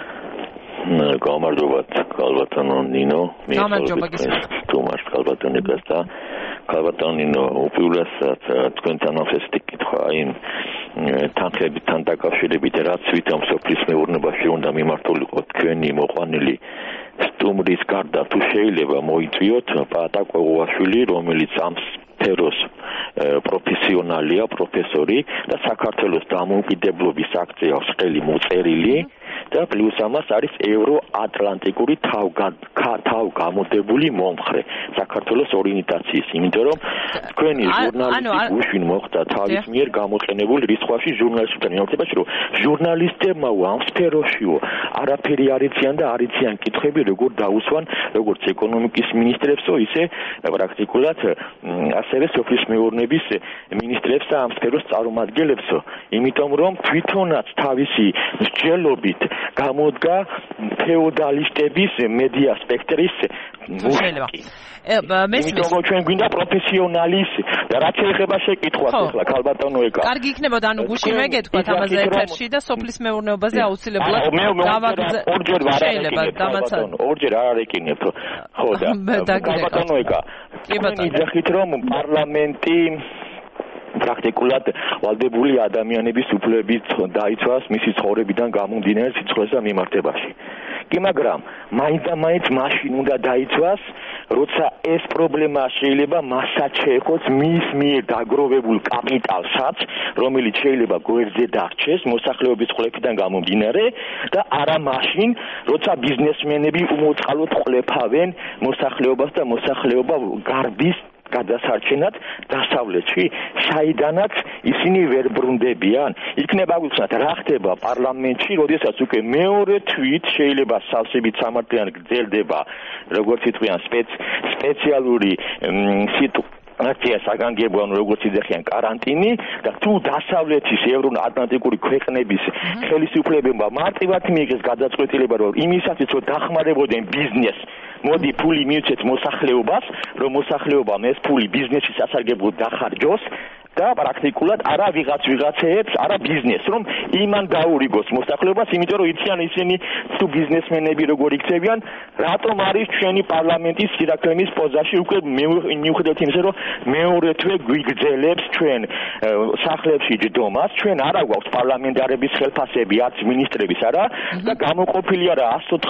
გამარჯობათ კალბატონო ნინო გამარჯობა გისმენთ თუმას კალბატონიკას და კალბატონინო უპირველესად თქვენთან ახსნით კითხვა იმ თანხებთან დაკავშირებით რაც ვითომ სოფლის მეურნეობაში უნდა მიმართულიყო თქვენი მოყვანილი სტუმრის გარდა თუ შეიძლება მოიწვიოთ პატა ყოღუაშვილი რომელიც ამ სფეროს პროფესიონალია პროფესორი და საქართველოს დამოუკიდებლობის აქცია ხელი მოწერილი და პლუს ამას არის ევროატლანტიკური თავგამოდებული მომხრე საქართველოს ორიენტაციის, იმიტომ რომ თქვენი ჟურნალისტი გუშინ მოხდა თავის მიერ გამოყენებული რისხვაში ჟურნალისტებთან მიმართებაში, რომ ჟურნალისტებმაო ამ სფეროშიო არაფერი არ იციან და არ იციან კითხები როგორ დაუსვან როგორც ეკონომიკის ministrებსო, ისე პრაქტიკულად ასევე სოფლის მეურნეობის ministrებს და ამ სფეროს წარმომადგენლებსო, იმიტომ რომ თვითონაც თავისი მსჯელობით გამოდგა ფეოდალისტების მედია სპექტრის მუშაკი. მესმის ჩვენ გვინდა პროფესიონალის და რაც შეიძლება შეკითხვას ახლა კალბატონო ეკა. კარგი იქნებოდა ანუ გუშინ მე გეტყვათ ამაზე ეთერში და სოფლის მეურნეობაზე აუცილებლად გავაგზავნე. შეიძლება დამაცადო. ორჯერ არ ეკინებთ. ხო და კალბატონო ეკა. კი ბატონო. იძახით რომ პარლამენტი პრაქტიკულად ვალდებული ადამიანების უფლებებით დაიცვას მისი ცხოვრებიდან გამომდინარე სიცხეს და მიმართებაში. კი მაგრამ მაინც მაშინ უნდა დაიცვას, როცა ეს პრობლემა შეიძლება მასაც შეეხოს მის მიერ დაგროვებულ კაპიტალსაც, რომელიც შეიძლება გვერდზე დარჩეს მოსახლეობის ხლებიდან გამომდინარე და არა მაშინ, როცა ბიზნესმენები უმოწყალოდ ხლებავენ მოსახლეობას და მოსახლეობა გარბის გადასარჩენად დასავლეთში, საიდანაც ისინი ვერ ბრუნდებიან. იქნება გვიხსნათ რა ხდება პარლამენტში, როდესაც უკვე მეორე თვით შეიძლება სავსებით სამართლიანი გრძელდება, როგორც ითქვიან, სპეციალური აქცია საგანგებო, როგორც იძახიან კარანტინი და თუ დასავლეთის ევროატლანტიკური ქვეყნების ხელისუფლებებმა მარტივად მიიღეს გადაწყვეტილება, რომ იმისათვის რომ დახმარებოდნენ ბიზნესს მოდი ფული მიუცეთ მოსახლეობას, რომ მოსახლეობამ ეს ფული ბიზნესის სასარგებლოდ დახარჯოს და პრაქტიკულად არა ვიღაცეებს, არა ბიზნესს, რომ იმან დაურიგოს მოსახლეობას, იმიტომ რომ იციან ისინი თუ ბიზნესმენები როგორ იქცევიან, რატომ არის ჩვენი პარლამენტის სირაქლემის პოზაში უკვე მიუხედავად იმისა, რომ მეორე თვე გვიგრძელებს ჩვენ სახლებში ჯდომას, ჩვენ არა გვაქვს პარლამენტარების ხელფასები, არც მინისტრების არა და გამოყოფილი არა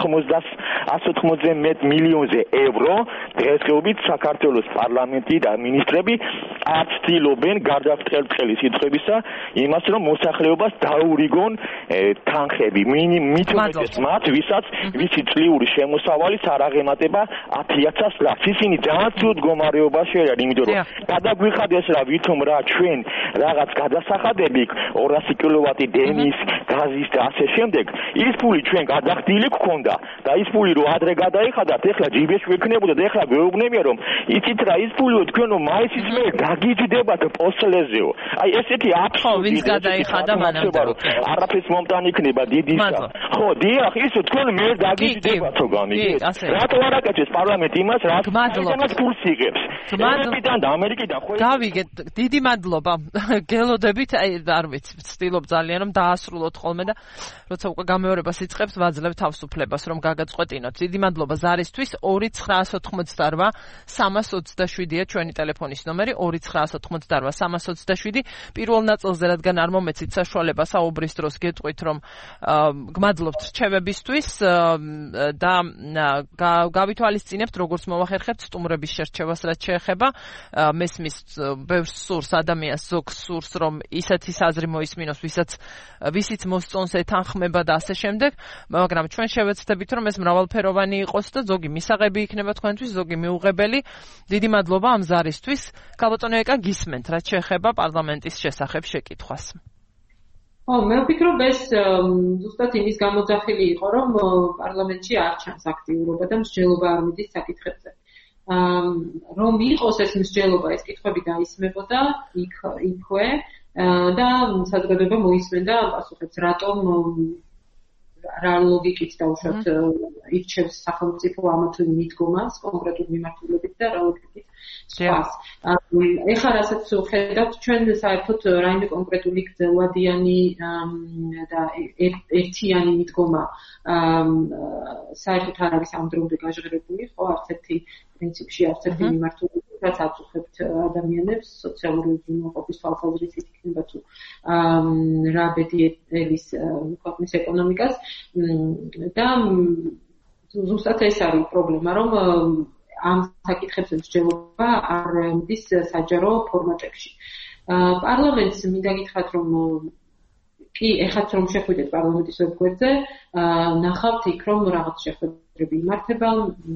180-ზე მეტ მილიონზე ევრო, დღესდღეობით საქართველოს პარლამენტი და მინისტრები არ ცდილობენ გარდავრტყელი სიტყვებისა იმას რომ მოსახლეობას დაურიგონ თანხები მithumetes მათ ვისაც ვიცი წლიური შემოსავალიც არ აღემატება 10,000 ლარს ისინი ძალიან ცუდ მდგომარეობაში არიან იმიტომ რომ გადაგვიხადეს რა ვითომ რა ჩვენ რაღაც გადასახადები 200 კილოვატი დენის გაზის და ასე შემდეგ ის ფული ჩვენ გადახდილი გქონდა და ის ფული რო ადრე გადაიხადათ ეხლა ჯიბეში ვექნებოდა და ეხლა გვეუბნებია რომ იცით რა ის ფულიო თქვენო მაისის მე გაგიჯდებათ პოსლეზეო აი ესეთი აბსურდი ვინც გადაიხადა მანამდე არაფერს მომტანი იქნება დიდი ხო დიახ ის თქვენ მე გაგიჯდებათო გამიგეთ რატო არ აკეთებს პარლამენტი იმას რაც მაგას ფულს იღებს ამერიკიდან და ამერიკიდან ხო გავიგეთ დიდი მადლობა გელოდებით აი არ ვიცი ვცდილობ ძალიან რომ დაასრულოთ ხოლმე და როცა უკვე გამეორებას იწყებს ვაძლევ თავისუფლებას რომ გაგაწყვეტინოთ დიდი მადლობა ზარისთვის 2988-327-ია ჩვენი ტელეფონის ნომერი 2988-327 პირველ ნაწილზე რადგან არ მომეცით საშუალება საუბრის დროს გეტყვით რომ გმადლობთ რჩევებისთვის და გავითვალისწინებთ როგორც მოვახერხებთ სტუმრების შერჩევას რაც შეეხება მესმის ბევრს სურს ადამიანს ზოგს სურს რომ ისეთი საზრი მოისმინოს ვისიც მოსწონს ეთანხმება და ასე შემდეგ მაგრამ ჩვენ შევეცდებით რომ ეს მრავალფეროვანი იყოს და ზოგი მისაღები იქნება თქვენთვის ზოგი მიუღებელი დიდი მადლობა ამ ზარისთვის ქალბატონო ეკა გისმენთ რაც შეეხება პარლამენტის შესახებ შეკითხვას მე ვფიქრობ ეს ზუსტად იმის გამოძახილი იყო რომ პარლამენტში არ ჩანს აქტიურობა და მსჯელობა არ მიდის საკითხებზე რომ იყოს ეს მსჯელობა ეს კითხვები დაისმებოდა იქვე და საზოგადოება მოისმენდა პასუხებს რატომ რა ლოგიკით დაუშვათ ირჩევს სახელმწიფო ამ თუ მიდგომას კონკრეტულ მიმართულებით და რა ლოგიკით სვას. ეხლა რასაც ხედავთ ჩვენ საერთოდ რაიმე კონკრეტული გრძელვადიანი და ერთიანი მიდგომა საერთოდ არ არის ამ დრომდე გაჟღერებული, ხო, არც ერთი პრინციპში არც ერთი მიმართულებით, რაც აწუხებთ ადამიანებს სოციალური უზრუნველყოფის თვალსაზრისით იქნება თუ რა ბედიელის ქვეყნის ეკონომიკას და ზუსტად ეს არის პრობლემა, რომ ამ საკითხებზე მსჯელობა არ მიდის საჯარო ფორმატებში. პარლამენტს მინდა გითხრათ, რომ კი, ეხლაც რომ შეხვიდეთ პარლამენტის ვებგვერდზე, ნახავთ იქ რომ რაღაც შეხვედრები იმართება.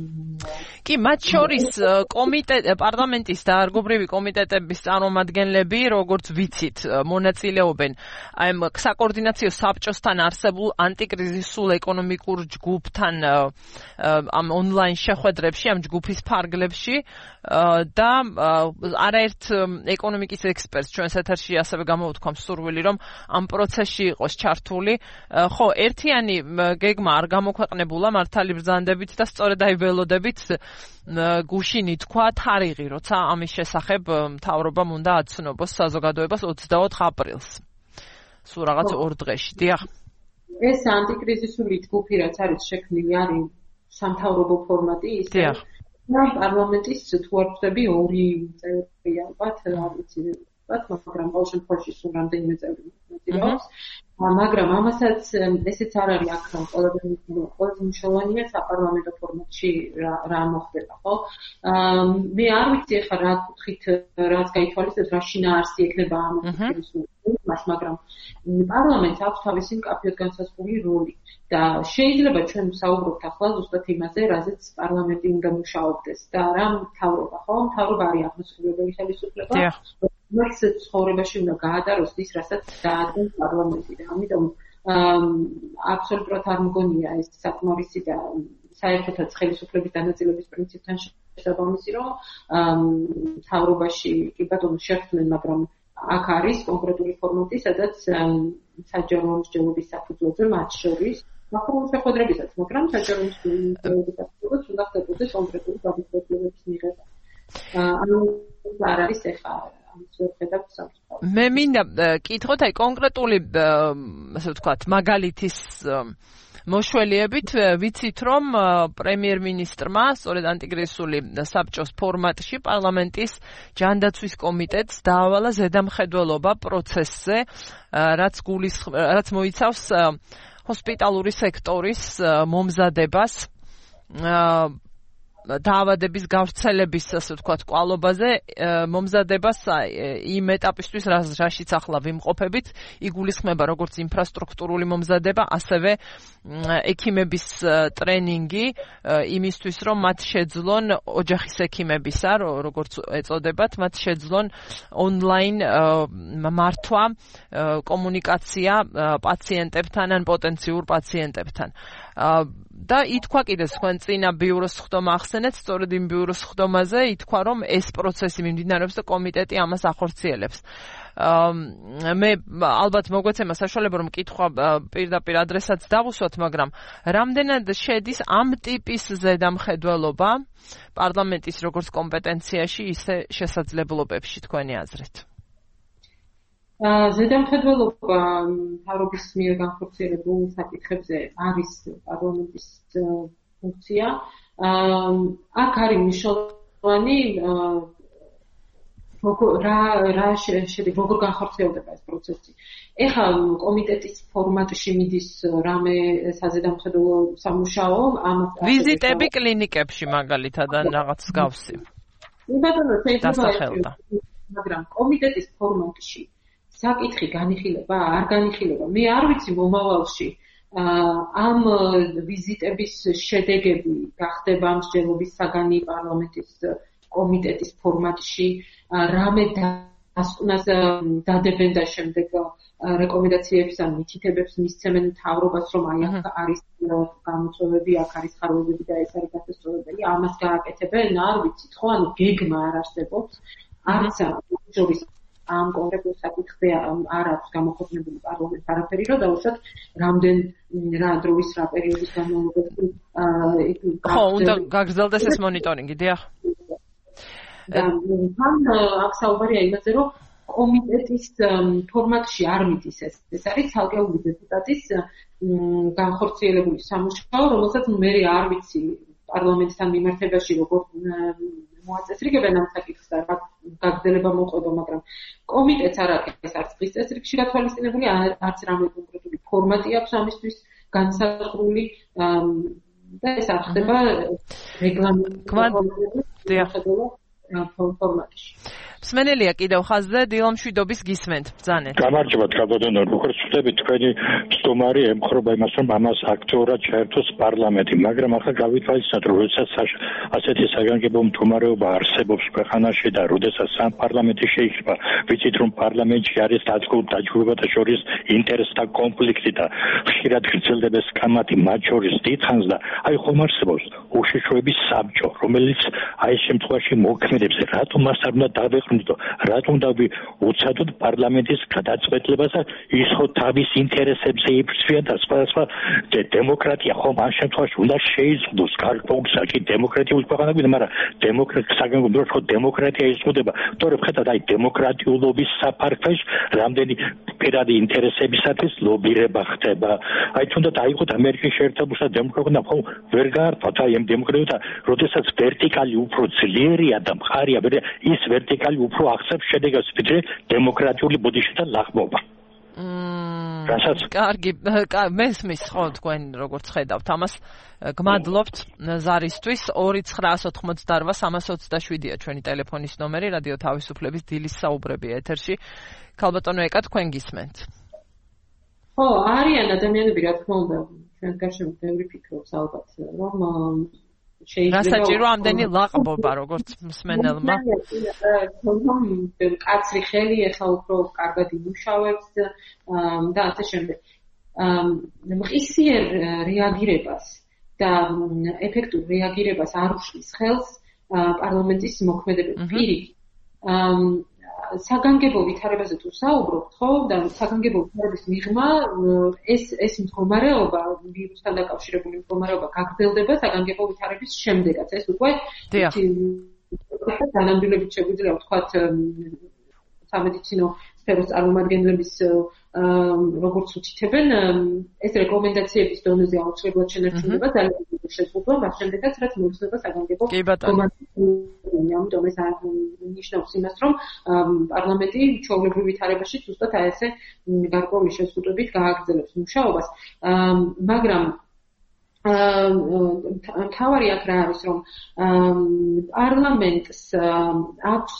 კი, მათ შორის პარლამენტის და არგობრივი კომიტეტების წარმომადგენლები, როგორც ვიცით, მონაწილეობენ აი ამ საკოორდინაციო საბჭოსთან არსებულ ანტიკრიზისულ ეკონომიკურ ჯგუფთან ამ ონლაინ შეხვედრებში, ამ ჯგუფის ფარგლებში და არაერთ ეკონომიკის ექსპერტს ჩვენს ეთერში ასევე გამოვთქვამ სურვილი, რომ ამ პროცესში იყოს ჩართული. ხო, ერთიანი გეგმა არ გამოქვეყნებულა მართალი ბრძანდებით და სწორედ აი ველოდებით გუშინი თქვა თარიღი, როცა ამის შესახებ მთავრობამ უნდა აცნობოს საზოგადოებას 24 აპრილს. სულ რაღაც 2 დღეში. დიახ. ეს ანტიკრიზისული ჯგუფი რაც არის შექმნილი არის სამთავრობო ფორმატი ისე. დიახ. და პარლამენტის თუ არ ვწდები 2 წევრი ალბათ, არ ვიცი, მაგრამ ყოველ შემთხვევაში სულ რამდენიმე წევრი მოწილავს. მაგრამ ამასაც ესეც არ არის აქ ყველაზე მნიშვნელოვანია საპარლამენტო ფორმატში რა მოხდება, ხო? მე არ ვიცი ახლა რა კუთხით რაც გაითვალისწინებს, რა შინაარსი ექნება ამ კითხვას, მაგრამ პარლამენტს აქვს თავისი მკაფიოდ განსაზღვრული როლი და შეიძლება ჩვენ ვსაუბრობთ ახლა ზუსტად იმაზე, რაზეც პარლამენტი უნდა მუშაობდეს და რა მთავრობა, ხო? მთავრობა არის აღმასრულებელი ხელისუფლება. მას ცხოვრებაში უნდა გაატაროს ის, რასაც დაადგენს პარლამენტი და ამიტომ აბსოლუტურად არ მგონია ეს საკმარისი და საერთოდაც ხელისუფლების დანაწილების პრინციპთან შესაბამისი, რომ მთავრობაში კი ბატონო შეხვდნენ, მაგრამ აქ არის კონკრეტული ფორმატი, სადაც საჯარო მსჯელობის საფუძველზე მათ შორის ნახავთ შეხვედრებისაც, მაგრამ საჯარო მსჯელობის საფუძველზე უნდა ხდებოდეს კონკრეტული გადაწყვეტილებების მიღება. ანუ არ არის ეხლა მე მინდა კითხოთ აი კონკრეტული ასე ვთქვათ მაგალითის მოშველიებით ვიცით რომ პრემიერ-მინისტრმა სწორედ ანტიკრიზისული საბჭოს ფორმატში პარლამენტის ჯანდაცვის კომიტეტს დაავალა ზედამხედველობა პროცესზე რაც მოიცავს ჰოსპიტალური სექტორის მომზადებას დაავადების გავრცელების ასე ვთქვათ კვალობაზე მომზადებას იმ ეტაპისთვის რაშიც ახლა ვიმყოფებით იგულისხმება როგორც ინფრასტრუქტურული მომზადება ასევე ექიმების ტრენინგი იმისთვის რომ მათ შეძლონ ოჯახის ექიმებისა როგორც ეწოდებათ მათ შეძლონ ონლაინ მართვა კომუნიკაცია პაციენტებთან ან პოტენციურ პაციენტებთან და ითქვა კიდე თქვენ წინა ბიუროს ხდომა ახსენეთ, სწორედ იმ ბიუროს ხდომაზე ითქვა, რომ ეს პროცესი მიმდინარეობს და კომიტეტი ამას ახორციელებს. მე ალბათ მოგვეცემა საშუალება რომ კითხვა პირდაპირ ადრესატს დავუსვათ, მაგრამ რამდენად შედის ამ ტიპის ზედამხედველობა პარლამენტის როგორც კომპეტენციაში, ისე შესაძლებლობებში თქვენი აზრით? ზედამხედველობა მთავრობის მიერ განხორციელებულ საკითხებზე არის პარლამენტის ფუნქცია. აქ არის მნიშვნელოვანი როგორ განხორციელდება ეს პროცესი. ეხლა კომიტეტის ფორმატში მიდის რამე საზედამხედველო სამუშაო, ვიზიტები კლინიკებში მაგალითად ან რაღაც მსგავსი. ბატონო, დასახელდა. მაგრამ კომიტეტის ფორმატში საკითხი განიხილება, არ განიხილება. მე არ ვიცი მომავალში ამ ვიზიტების შედეგები გახდება მსჯელობის საგანი პარლამენტის კომიტეტის ფორმატში, რამე დასკვნას დადებენ და შემდეგ რეკომენდაციებს ან მითითებებს მისცემენ მთავრობას, რომ აი აქ არის გამოწვევები, აქ არის ხარვებები და ეს არის გასასწორებელი, ამას გააკეთებენ, არ ვიცით ხო, ანუ გეგმა არ არსებობს, არც ჯობის ამ კონკრეტულ საკითხზე არ აქვს გამოხატული პარლამენტს არაფერი, რომ დავუშვათ რამდენ რა დროის რა პერიოდის განმავლობაში ხო, უნდა გაგრძელდეს ეს მონიტორინგი, დიახ. და თან აქ საუბარია იმაზე, რომ კომიტეტის ფორმატში არ მიდის ეს არის ცალკეული დეპუტატის განხორციელებული სამუშაო, რომელსაც მე არ ვიცი პარლამენტთან მიმართებაში როგორ მოაწესრიგებენ ამ საკითხს და რა გაგრძელება მოყვება, მაგრამ კომიტეტს არ აქვს არც დღის წესრიგში გათვალისწინებული, არც რამე კონკრეტული ფორმატი აქვს ამისთვის განსაზღვრული და ეს არ ხდება რეგლამენტის ფორმატში. მსმენელია კიდევ ხაზზე დილამშვიდობის გისმენთ ბრძანეთ. გამარჯობა კაბოდონო, როგორც ვხვდებით თქვენი სტუმარი ემხრობა იმას, რომ ამას აქტიურად ჩაერთოს პარლამენტი, მაგრამ ახლა გავითვალისწინოთ, რომ როდესაც ასეთი საგანგებო მდგომარეობა არსებობს ქვეყანაში და როდესაც სამ პარლამენტი შეიქმნება, ვიცით რომ პარლამენტში არის დაჯგუფებათა შორის ინტერესთა კონფლიქტი და ხშირად გრძელდება სკამათი მათ შორის დიდხანს და აი ხომ არსებობს უშიშროების საბჭო, რომელიც აი ეს შემთხვევაში მოქმედებს, რატომ მას არ უნდა დავეყრდნო, რატომ დავუცადოთ პარლამენტის გადაწყვეტილებას და ის ხო თავის ინტერესებზე იფრთხილება და სხვა დემოკრატია ხომ ამ შემთხვევაში უნდა შეიზღუდოს გარკვეულსა კი დემოკრატიული ქვეყანები, მაგრამ საგანგებო დროს ხო დემოკრატია იზღუდება, თორემ ხედავთ აი დემოკრატიულობის საფარგლებში რამდენი პირადი ინტერესებისათვის ლობირება ხდება. აი თუნდაც აიღოთ ამერიკის შეერთებული შტატები დემოკრატია ხო ვერ გაართვათ აი ამ დემოკრატიასთან, როდესაც ვერტიკალი უფრო ძლიერია და მხარია, ის ვერტიკალი უფრო აღწევს შედეგებს, ვიდრე დემოკრატიული ბოდიშიდან ლაღმობა. კარგი, მესმის ხო თქვენ როგორც ხედავთ ამას. გმადლობთ ზარისთვის 2988327-ია ჩვენი ტელეფონის ნომერი, რადიო თავისუფლების დილის საუბრები ეთერში. ქალბატონო ეკა თქვენ გისმენთ. ხო, არიან ადამიანები რა თქმა უნდა, ჩვენ გარშემო ბევრი ფიქრობს ალბათ, რომ რა საჭირო ამდენი ლაღმობა როგორც მსმენელმა? კაცრი ხელი ეხლა უფრო კარგად იმუშავებს და ასე შემდეგ. მყისიერ რეაგირებას და ეფექტურ რეაგირებას არ უშლის ხელს პარლამენტის მოქმედებები პირიქით. საგანგებო ვითარებაზე თუ საუბრობთ, ხო, და საგანგებო ვითარების მიღმა ეს მდგომარეობა, ვირუსთან დაკავშირებული მდგომარეობა გაგრძელდება საგანგებო ვითარების შემდეგაც. ეს უკვე დანამდვილებით შეგვიძლია ვთქვათ სამედიცინო სფეროს წარმომადგენლების როგორც უჩითებენ, ეს რეკომენდაციების დონეზე აუცილებლად შენარჩუნდება ძალიან დიდი შეზღუდვა, მას შემდეგაც რაც მოიხსნება საგანგებო მდგომარეობა. ამიტომ ეს ნიშნავს იმას, რომ პარლამენტი ჩვეულებრივ ვითარებაში ზუსტად აი ესე გარკვეული შეზღუდვებით გააგრძელებს მუშაობას, მაგრამ თავარი აქ რა არის, რომ პარლამენტს აქვს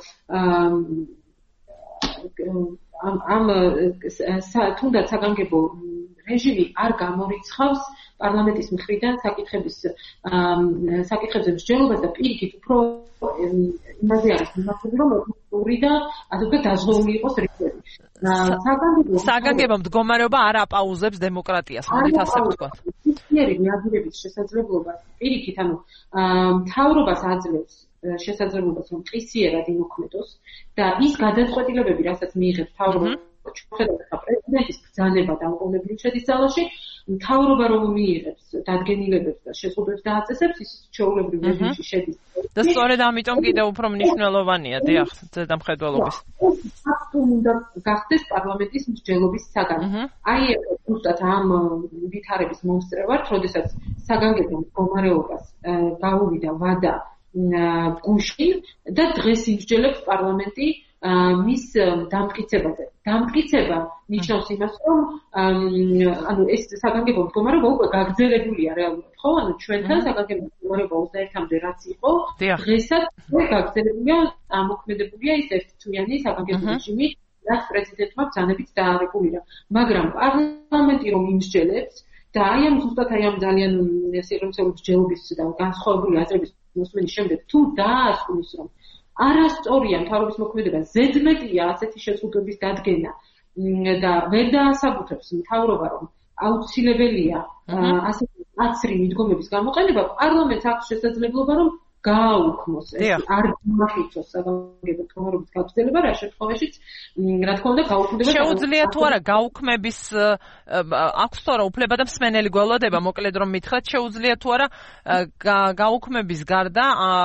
ამ თუნდაც საგანგებო რეჟიმი არ გამორიცხავს პარლამენტის მხრიდან საკითხებზე მსჯელობას და პირიქით უფრო იმაზე არის მიმართული, რომ ორი და ასე ვთქვათ დაზღვეული იყოს რიცხვები. საგანგებო მდგომარეობა არ აპაუზებს დემოკრატიას, მოდით ასე ვთქვათ. მწიერი რეაგირების შესაძლებლობა პირიქით, ანუ მთავრობას აძლევს შესაძლებლობას, რომ ყისიერად იმოქმედოს და ის გადაწყვეტილებები, რასაც მიიღებს მთავრობა, პრეზიდენტის ბრძანება დაუყოვნებლივ შედის ძალაში, მთავრობა რომ მიიღებს დადგენილებებს და შეზღუდვებს დააწესებს, ის ჩვეულებრივ რეჟიმში შედის. და სწორედ ამიტომ კიდევ უფრო მნიშვნელოვანია, დიახ, ზედამხედველობის. უნდა გახდეს პარლამენტის მსჯელობის საგანი. აი, ზუსტად ამ ვითარების მომსწრე ვართ, როდესაც საგანგებო მდგომარეობას გაუვიდა ვადა გუშინ და დღეს იმსჯელებს პარლამენტი მის დამტკიცებაზე. დამტკიცება ნიშნავს იმას, რომ ანუ ეს საგანგებო მდგომარეობა უკვე გაგრძელებულია რეალურად, ხო? ანუ ჩვენთან საგანგებო მდგომარეობა 21-მდე რაც იყო, დღესაც გაგრძელებულია, ამოქმედებულია ის ერთთვიანი საგანგებო რეჟიმი, რაც პრეზიდენტმა ბრძანებით დაარეგულირა. მაგრამ პარლამენტი რომ იმსჯელებს და აი ამ ზუსტად აი ამ ძალიან სიღრმისეული მსჯელობის და განსხვავებული აზრების მოსმენის შემდეგ თუ დაასკვნის რომ არასწორია მთავრობის მოქმედება, ზედმეტია ასეთი შეზღუდვების დადგენა და ვერ დაასაბუთებს მთავრობა რომ აუცილებელია ასეთი აცრი მიდგომების გამოყენება, პარლამენტს აქვს შესაძლებლობა რომ გააუქმოს ეს არ მახიცოს საგანგებო მდგომარეობის გაგრძელება რა შემთხვევაშიც რა თქმა უნდა გაუქმდება შეუძლია თუ არა გაუქმების აქვს თუ არა უფლება და მსმენელი გველოდება მოკლედ რომ მითხრათ შეუძლია თუ არა გაუქმების გარდა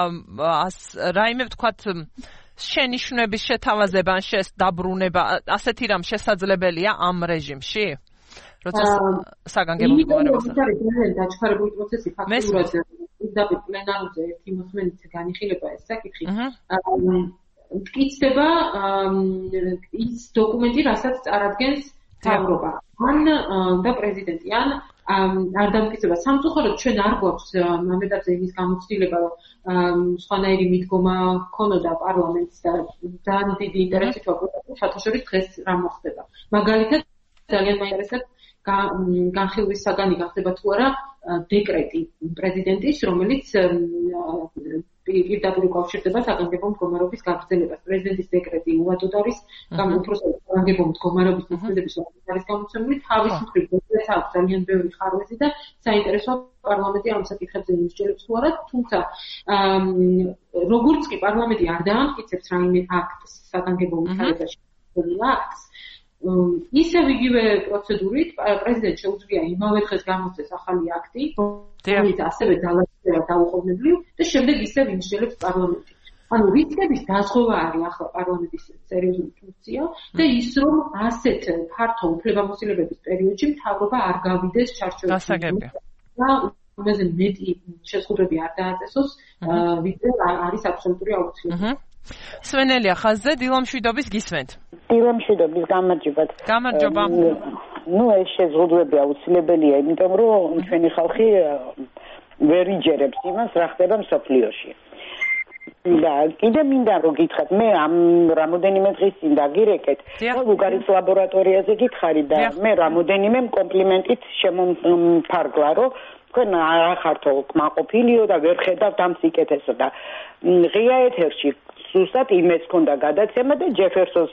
რაიმე ვთქვათ შენიშვნების შეთავაზება ან დაბრუნება ასეთი რამ შესაძლებელია ამ რეჟიმში როცა საგანგებო მდგომარეობასთან დაჩქარებული პროცესი ფაქტურად პირდაპირ პლენარზე ერთი მოსმენით განიხილება ეს საკითხი. მტკიცდება ის დოკუმენტი, რასაც წარადგენს მთავრობა ან და პრეზიდენტი ან არ დამტკიცება. სამწუხაროდ ჩვენ არ გვაქვს ამ ეტაპზე იმის გამოცდილება, რომ სხვანაირი მიდგომა ჰქონოდა პარლამენტს და ძალიან დიდი ინტერესით ვაკვირდებით შეთანხმების დღეს რა მოხდება. მაგალითად ძალიან მაინტერესებს განხილვის საგანი გახდება თუ არა დეკრეტი პრეზიდენტის, რომელიც პირდაპირ უკავშირდება საგანგებო მდგომარეობის გაგრძელებას. პრეზიდენტის დეკრეტი უადოდ არის საგანგებო მდგომარეობის მოქმედების არის გამოცემული თავის მხრივ აქვს ძალიან ბევრი ხარვეზი და საინტერესოა პარლამენტი ამ საკითხებზე იმსჯელებს თუ არა, თუმცა როგორც კი პარლამენტი არ დაამტკიცებს რაიმე აქტს საგანგებო მდგომარეობაში აქტს ისევ იგივე პროცედურით პრეზიდენტ შეუძლია იმავე დღეს გამოსცეს ახალი აქტი, რომელიც ასევე ძალადდება დაუყოვნებლივ და შემდეგ ისევ იმსჯელებს პარლამენტი. ანუ რიცხვების დაზღვევა არის ახლა პარლამენტის სერიოზული ფუნქცია და ის რომ ასეთ ფართო უფლებამოსილებების პერიოდში მთავრობა არ გავიდეს ჩარჩოებში და იმაზე მეტი შეზღუდვები არ დააწესოს, ვიდრე არის აბსოლუტური აუცილებლობა. სვენელია ხაზზე დილამშვიდობის გისმენთ. დილამშვიდობის გამარჯობათ. გამარჯობა. ნუ ეს შეზღუდვები აუცილებელია, იმიტომ რომ ჩვენი ხალხი ვერ იჯერებს იმას, რა ხდება მსოფლიოში. და კიდე მინდა რომ გითხრათ, მე ამ რამოდენიმე დღის წინ დაგირეკეთ, ლუგარის ლაბორატორიაზე გითხარი და მე რამოდენიმე კომპლიმენტით შემომფარგლა, რომ თქვენ არ ხართო კმაყოფილიო და ვერ ხედავთ ამ სიკეთესო და ღია ეთერში ზუსტად იმეც ქონდა გადაცემა და ჯეფერსონ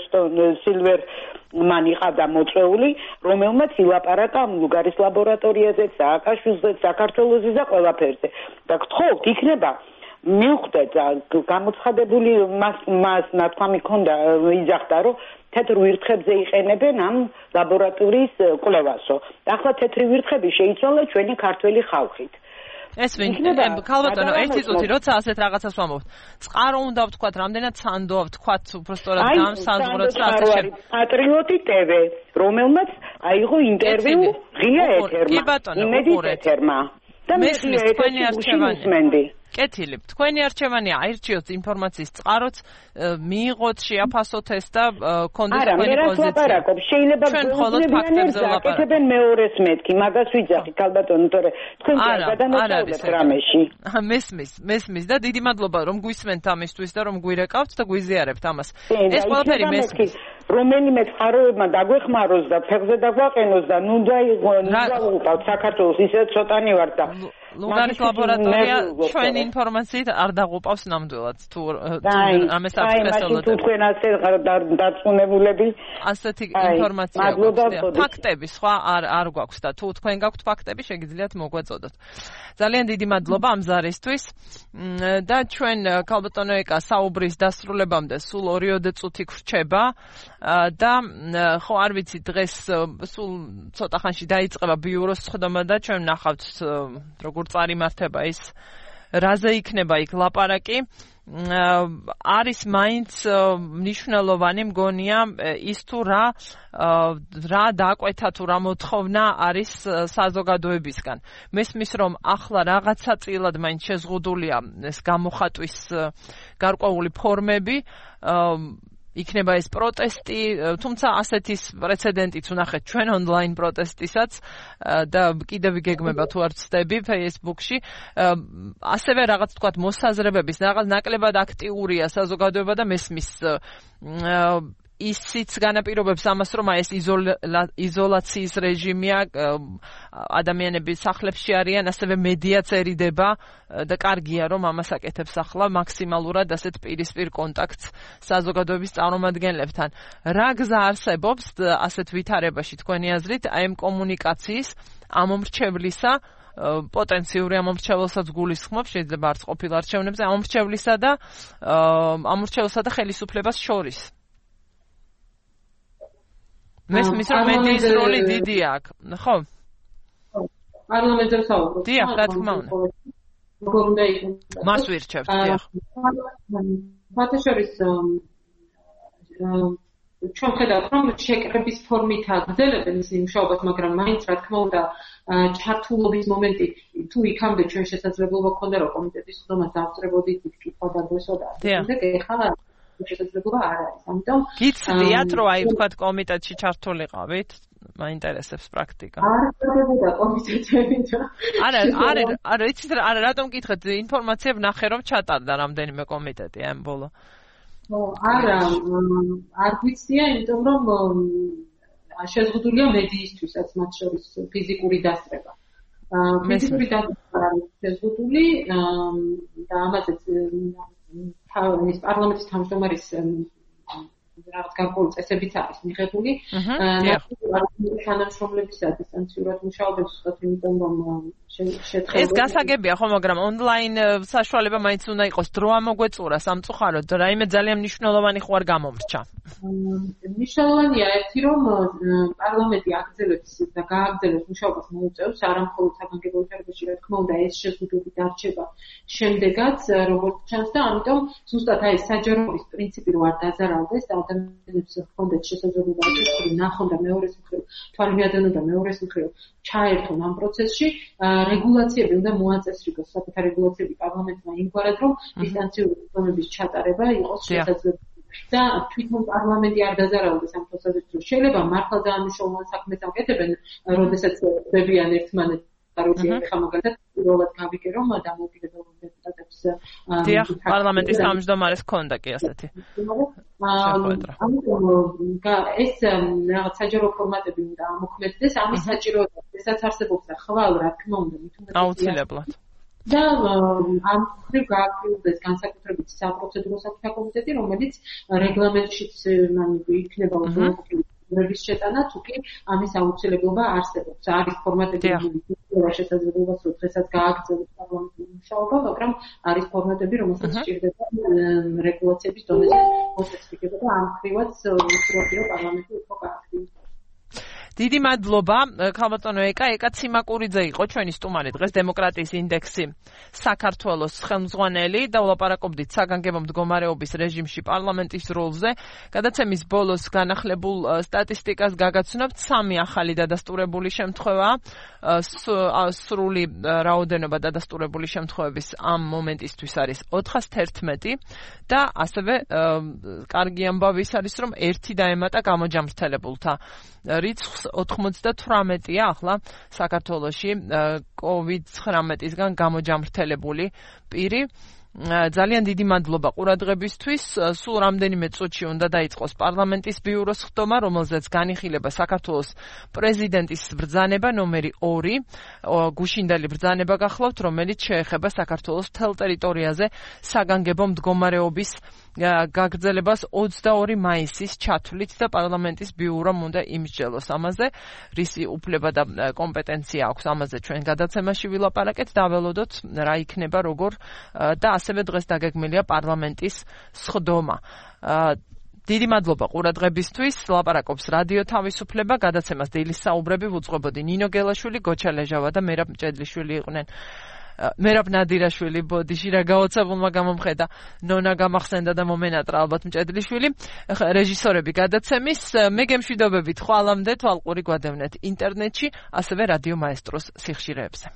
სილვერმან იყავდა მოწვეული, რომელმაც ილაპარაკა ლუგარის ლაბორატორიაზეც, სააკაშვილზეც, საქართველოსზე და ყველაფერზე. და გთხოვთ, იქნება მივხვდეთ გამოცხადებული მას ნათქვამი ქონდა იძახდა, რომ თეთრ ვირთხებზე იყენებენ ამ ლაბორატორიის კვლევასო. და ახლა თეთრი ვირთხები შეიცვალა ჩვენი ქართველი ხალხით. ეს ვინ ქალბატონო ერთი წუთი როცა ასეთ რაღაცას ვამბობთ წყარო უნდა ვთქვათ რამდენად სანდოა ვთქვათ უბრალოდ განსაზღვროთ ასე პატრიოტი TV რომელმაც აიღო ინტერვიუ ღია ეთერმა იმედით ეთერმა და მე თქვენი არჩევანი კეთილი თქვენი არჩევანია აირჩიოთ ინფორმაციის წყაროც მიიღოთ შეაფასოთ ეს და კონდეს თქვენი პოზიცია შეიძლება გაკეთებენ მეორეს მეთქი მაგას ვიძახი ქალბატონო თორე თქვენ გადანაწილეთ რამეში მესმის და დიდი მადლობა რომ გვისმენთ ამისთვის და რომ გვირეკავთ და გვიზიარებთ ამას ეს ყველაფერი მესმის რომელიმე წყაროებმა დაგვეხმაროს და ფეხზე დაგვაყენოს და ნუ დაუყავთ საქართველოს ისე ცოტანი ვარ და ლუგარის ლაბორატორია ჩვენი ინფორმაციით არ დაღუპავს ნამდვილად თუ ამას არ შესწავლოთ. თუ თქვენ ასე დარწმუნებულები ასეთი ინფორმაცია გვაქვს. ფაქტები სხვა არ გვაქვს და თუ თქვენ გაქვთ ფაქტები შეგიძლიათ მოგვაწოდოთ. ძალიან დიდი მადლობა ამ ზარისთვის და ჩვენ ქალბატონო ეკა საუბრის დასრულებამდე სულ 2 წუთი გრჩება და ხო არ ვიცი დღეს სულ ცოტა ხანში დაიწყება ბიუროს სხდომა და ჩვენ ნახავთ როგორ წარიმართება ის რაზე იქნება იქ ლაპარაკი არის მაინც მნიშვნელოვანი მგონია ის თუ რა დაკვეთა თუ რა მოთხოვნა არის საზოგადოებისგან. მესმის რომ ახლა რაღაცა წილად მაინც შეზღუდულია ეს გამოხატვის გარკვეული ფორმები იქნება ეს პროტესტი, თუმცა ასეთის პრეცედენტიც ვნახეთ ჩვენ ონლაინ პროტესტისაც და კიდევ გეგმება თუ არ ვცდები Facebook-ში. ასევე რაღაც თქვათ მოსაზრებების რაღაც ნაკლებად აქტიურია საზოგადოება და მესმის ისიც განაპირობებს ამას, რომ ეს იზოლაციის რეჟიმია, ადამიანები სახლებში არიან, ასევე მედიაცერიდება და კარგია, რომ ამას აკეთებს ახლა მაქსიმალურად ასეთ პირისპირ კონტაქტს საზოგადოების წარმომადგენლებთან. რა გზა არსებობს ასეთ ვითარებაში თქვენი აზრით, აი ამ კომუნიკაციის ამომრჩევლისა პოტენციური ამომრჩეველსაც გულისხმობ, შეიძლება არც ყოფილ არჩევნებზე, ამომრჩევლისა და ხელისუფლებას შორის. მესმის რომ მედიის როლი დიდი აქვს, ხო? პარლამენტზე ვსაუბრობ. დიახ, რა თქმა უნდა. როგორ უნდა იყოს? მას ვირჩევთ, დიახ. ფაქტშორის ჩვენ ხედავთ, რომ შეკრების ფორმით აგრძელებენ ის მუშაობას, მაგრამ მაინც რა თქმა უნდა ჩართულობის მომენტი თუ იქამდე ჩვენ შესაძლებლობა გქონდა რომ კომიტეტის ხდომას დავწრებოდით კითხვა დაგვესვოდა. ეხლა შესაძლებლობა არ არის. ამიტომ გიცდიათ რომ აი ვთქვათ კომიტეტში ჩართულიყავით? მაინტერესებს პრაქტიკა. არ ხდებოდა კომიტეტები და არა, იცით რა, რატომ გითხეთ? ინფორმაცია ვნახე რომ ჩატარდა რამდენიმე კომიტეტი ამ ბოლო. არა, არ ვიცია, იმიტომ რომ შეზღუდულია მედიისთვისაც მათ შორის ფიზიკური დასწრება. ფიზიკური დასწრება არის შეზღუდული და ამაზეც ის პარლამენტის თავმჯდომარის რაღაც გარკვეული წესებიც არის მიღებული. თანამშრომლებისა დისტანციურად მუშაობენ ზუსტად იმიტომ რომ შეთხება. ეს გასაგებია ხო, მაგრამ ონლაინ საშუალება მაინც უნდა იყოს დრო ამოგვეწურა სამწუხაროდ, რაიმე ძალიან მნიშვნელოვანი ხო არ გამომრჩა. მნიშვნელოვანია ერთი რომ პარლამენტი აგრძელებს და გააგრძელებს მუშაობას მოუწევს არამხოლოდ საგანგებო ვითარებაში, რა თქმა უნდა ეს შეზღუდული დარჩება შემდეგაც როგორც ჩანს და ამიტომ ზუსტად აი საჯაროების პრინციპი რო არ დაზარავდეს და ადამიანებს ჰქონდეთ შესაძლებლობა ნახონ და მეორეს მხრივ თვალი მიადენონ და მეორეს მხრივ ჩაერთონ ამ პროცესში რეგულაციები უნდა მოაწესრიგოს საკუთარ რეგულაციები პარლამენტმა იმგვარად რომ დისტანციური ხდომების ჩატარება იყოს შესაძლებელი და თვითონ პარლამენტი არ დაზარავდეს ამ პროცესში. შეიძლება მართლა ძალიან მნიშვნელოვან საქმეს აკეთებენ, როდესაც ხდებიან ერთმანეთს ხა მაგალითად პირველად გავიგე რომ დამოუკიდებელ დეპუტატებს დიახ, პარლამენტის თავმჯდომარეს ჰქონდა კი ასეთი. ეს რაღაც საჯარო ფორმატები უნდა ამოქმედდეს, ამის საჭიროება ესაც არსებობს და ხვალ რა თქმა უნდა აუცილებლად. და ამ მხრივ გააქტიურდეს განსაკუთრებით საპროცედურო საკითხთა კომიტეტი, რომელიც რეგლამენტშიც იქნება უზრუნველყოფის შეტანა, თუ კი ამის აუცილებლობა არსებობს. არის ფორმატები, რომლებიც შესაძლებელია დღესაც გააგრძელოს პარლამენტის მუშაობა, მაგრამ არის ფორმატები, რომელსაც სჭირდება რეგულაციების დონეზე მოსწრება და ამ მხრივაც უშუალოდ პარლამენტი უფრო გააქტიურდეს. დიდი მადლობა, ქალბატონო ეკა ციმაკურიძე იყო ჩვენი სტუმარი დღეს დემოკრატიის ინდექსი საქართველოს ხელმძღვანელი და ვლაპარაკობდით საგანგებო მდგომარეობის რეჟიმში პარლამენტის როლზე. გადაცემის ბოლოს განახლებულ სტატისტიკას გაგაცნობთ 3 ახალი დადასტურებული შემთხვევა, სრული რაოდენობა დადასტურებული შემთხვევების ამ მომენტისთვის არის 411 და ასევე კარგი ამბავი არის რომ 1 დაემატა გამოჯამრთელებულთა რიცხვს 98-ია ახლა საქართველოში COVID-19-ისგან გამოჯამრთელებული პირი. ძალიან დიდი მადლობა ყურადღებისთვის. სულ რამდენიმე წუთში უნდა დაიწყოს პარლამენტის ბიუროს ხდომა, რომელზეც განიხილება საქართველოს პრეზიდენტის ბრძანება ნომერი 2, გუშინდელი ბრძანება გახლავთ, რომელიც შეეხება საქართველოს მთელ ტერიტორიაზე საგანგებო მდგომარეობის გაგრძელებას 22 მაისის ჩათვლით და პარლამენტის ბიურომ უნდა იმსჯელოს ამაზე, რისი უფლება და კომპეტენცია აქვს ამაზე ჩვენ გადაცემაში ვილაპარაკეთ, დაველოდოთ რა იქნება როგორ და ასევე დღეს დაგეგმილია პარლამენტის სხდომა. დიდი მადლობა ყურადღებისთვის. ლაპარაკობს რადიო თავისუფლება, გადაცემას დილის საუბრები უძღვებოდი ნინო გელაშვილი, გოჩა ლეჟავა და მერაბ მჭედლიშვილი იყვნენ. მერაბ ნადირაშვილი ბოდიში რა გაოცებულმა გამომხედა ნონა გამახსენდა და მომენატრა ალბათ მჭედლიშვილი რეჟისორები გადაცემის მე გემშვიდობებით ხვალამდე თვალყური გვადევნეთ ინტერნეტში ასევე რადიო მაესტროს სიხშირეებზე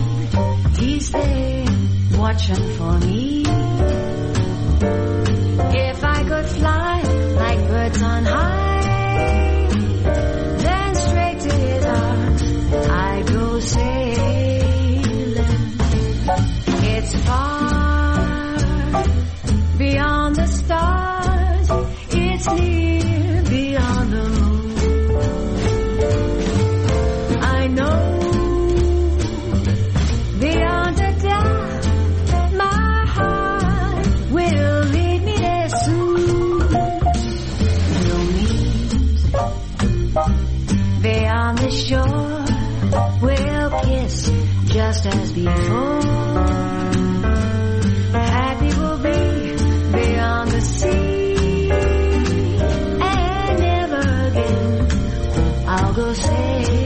watching for me. the shore, we'll kiss just as before. Happy we'll be beyond the sea, and never again I'll go sailing.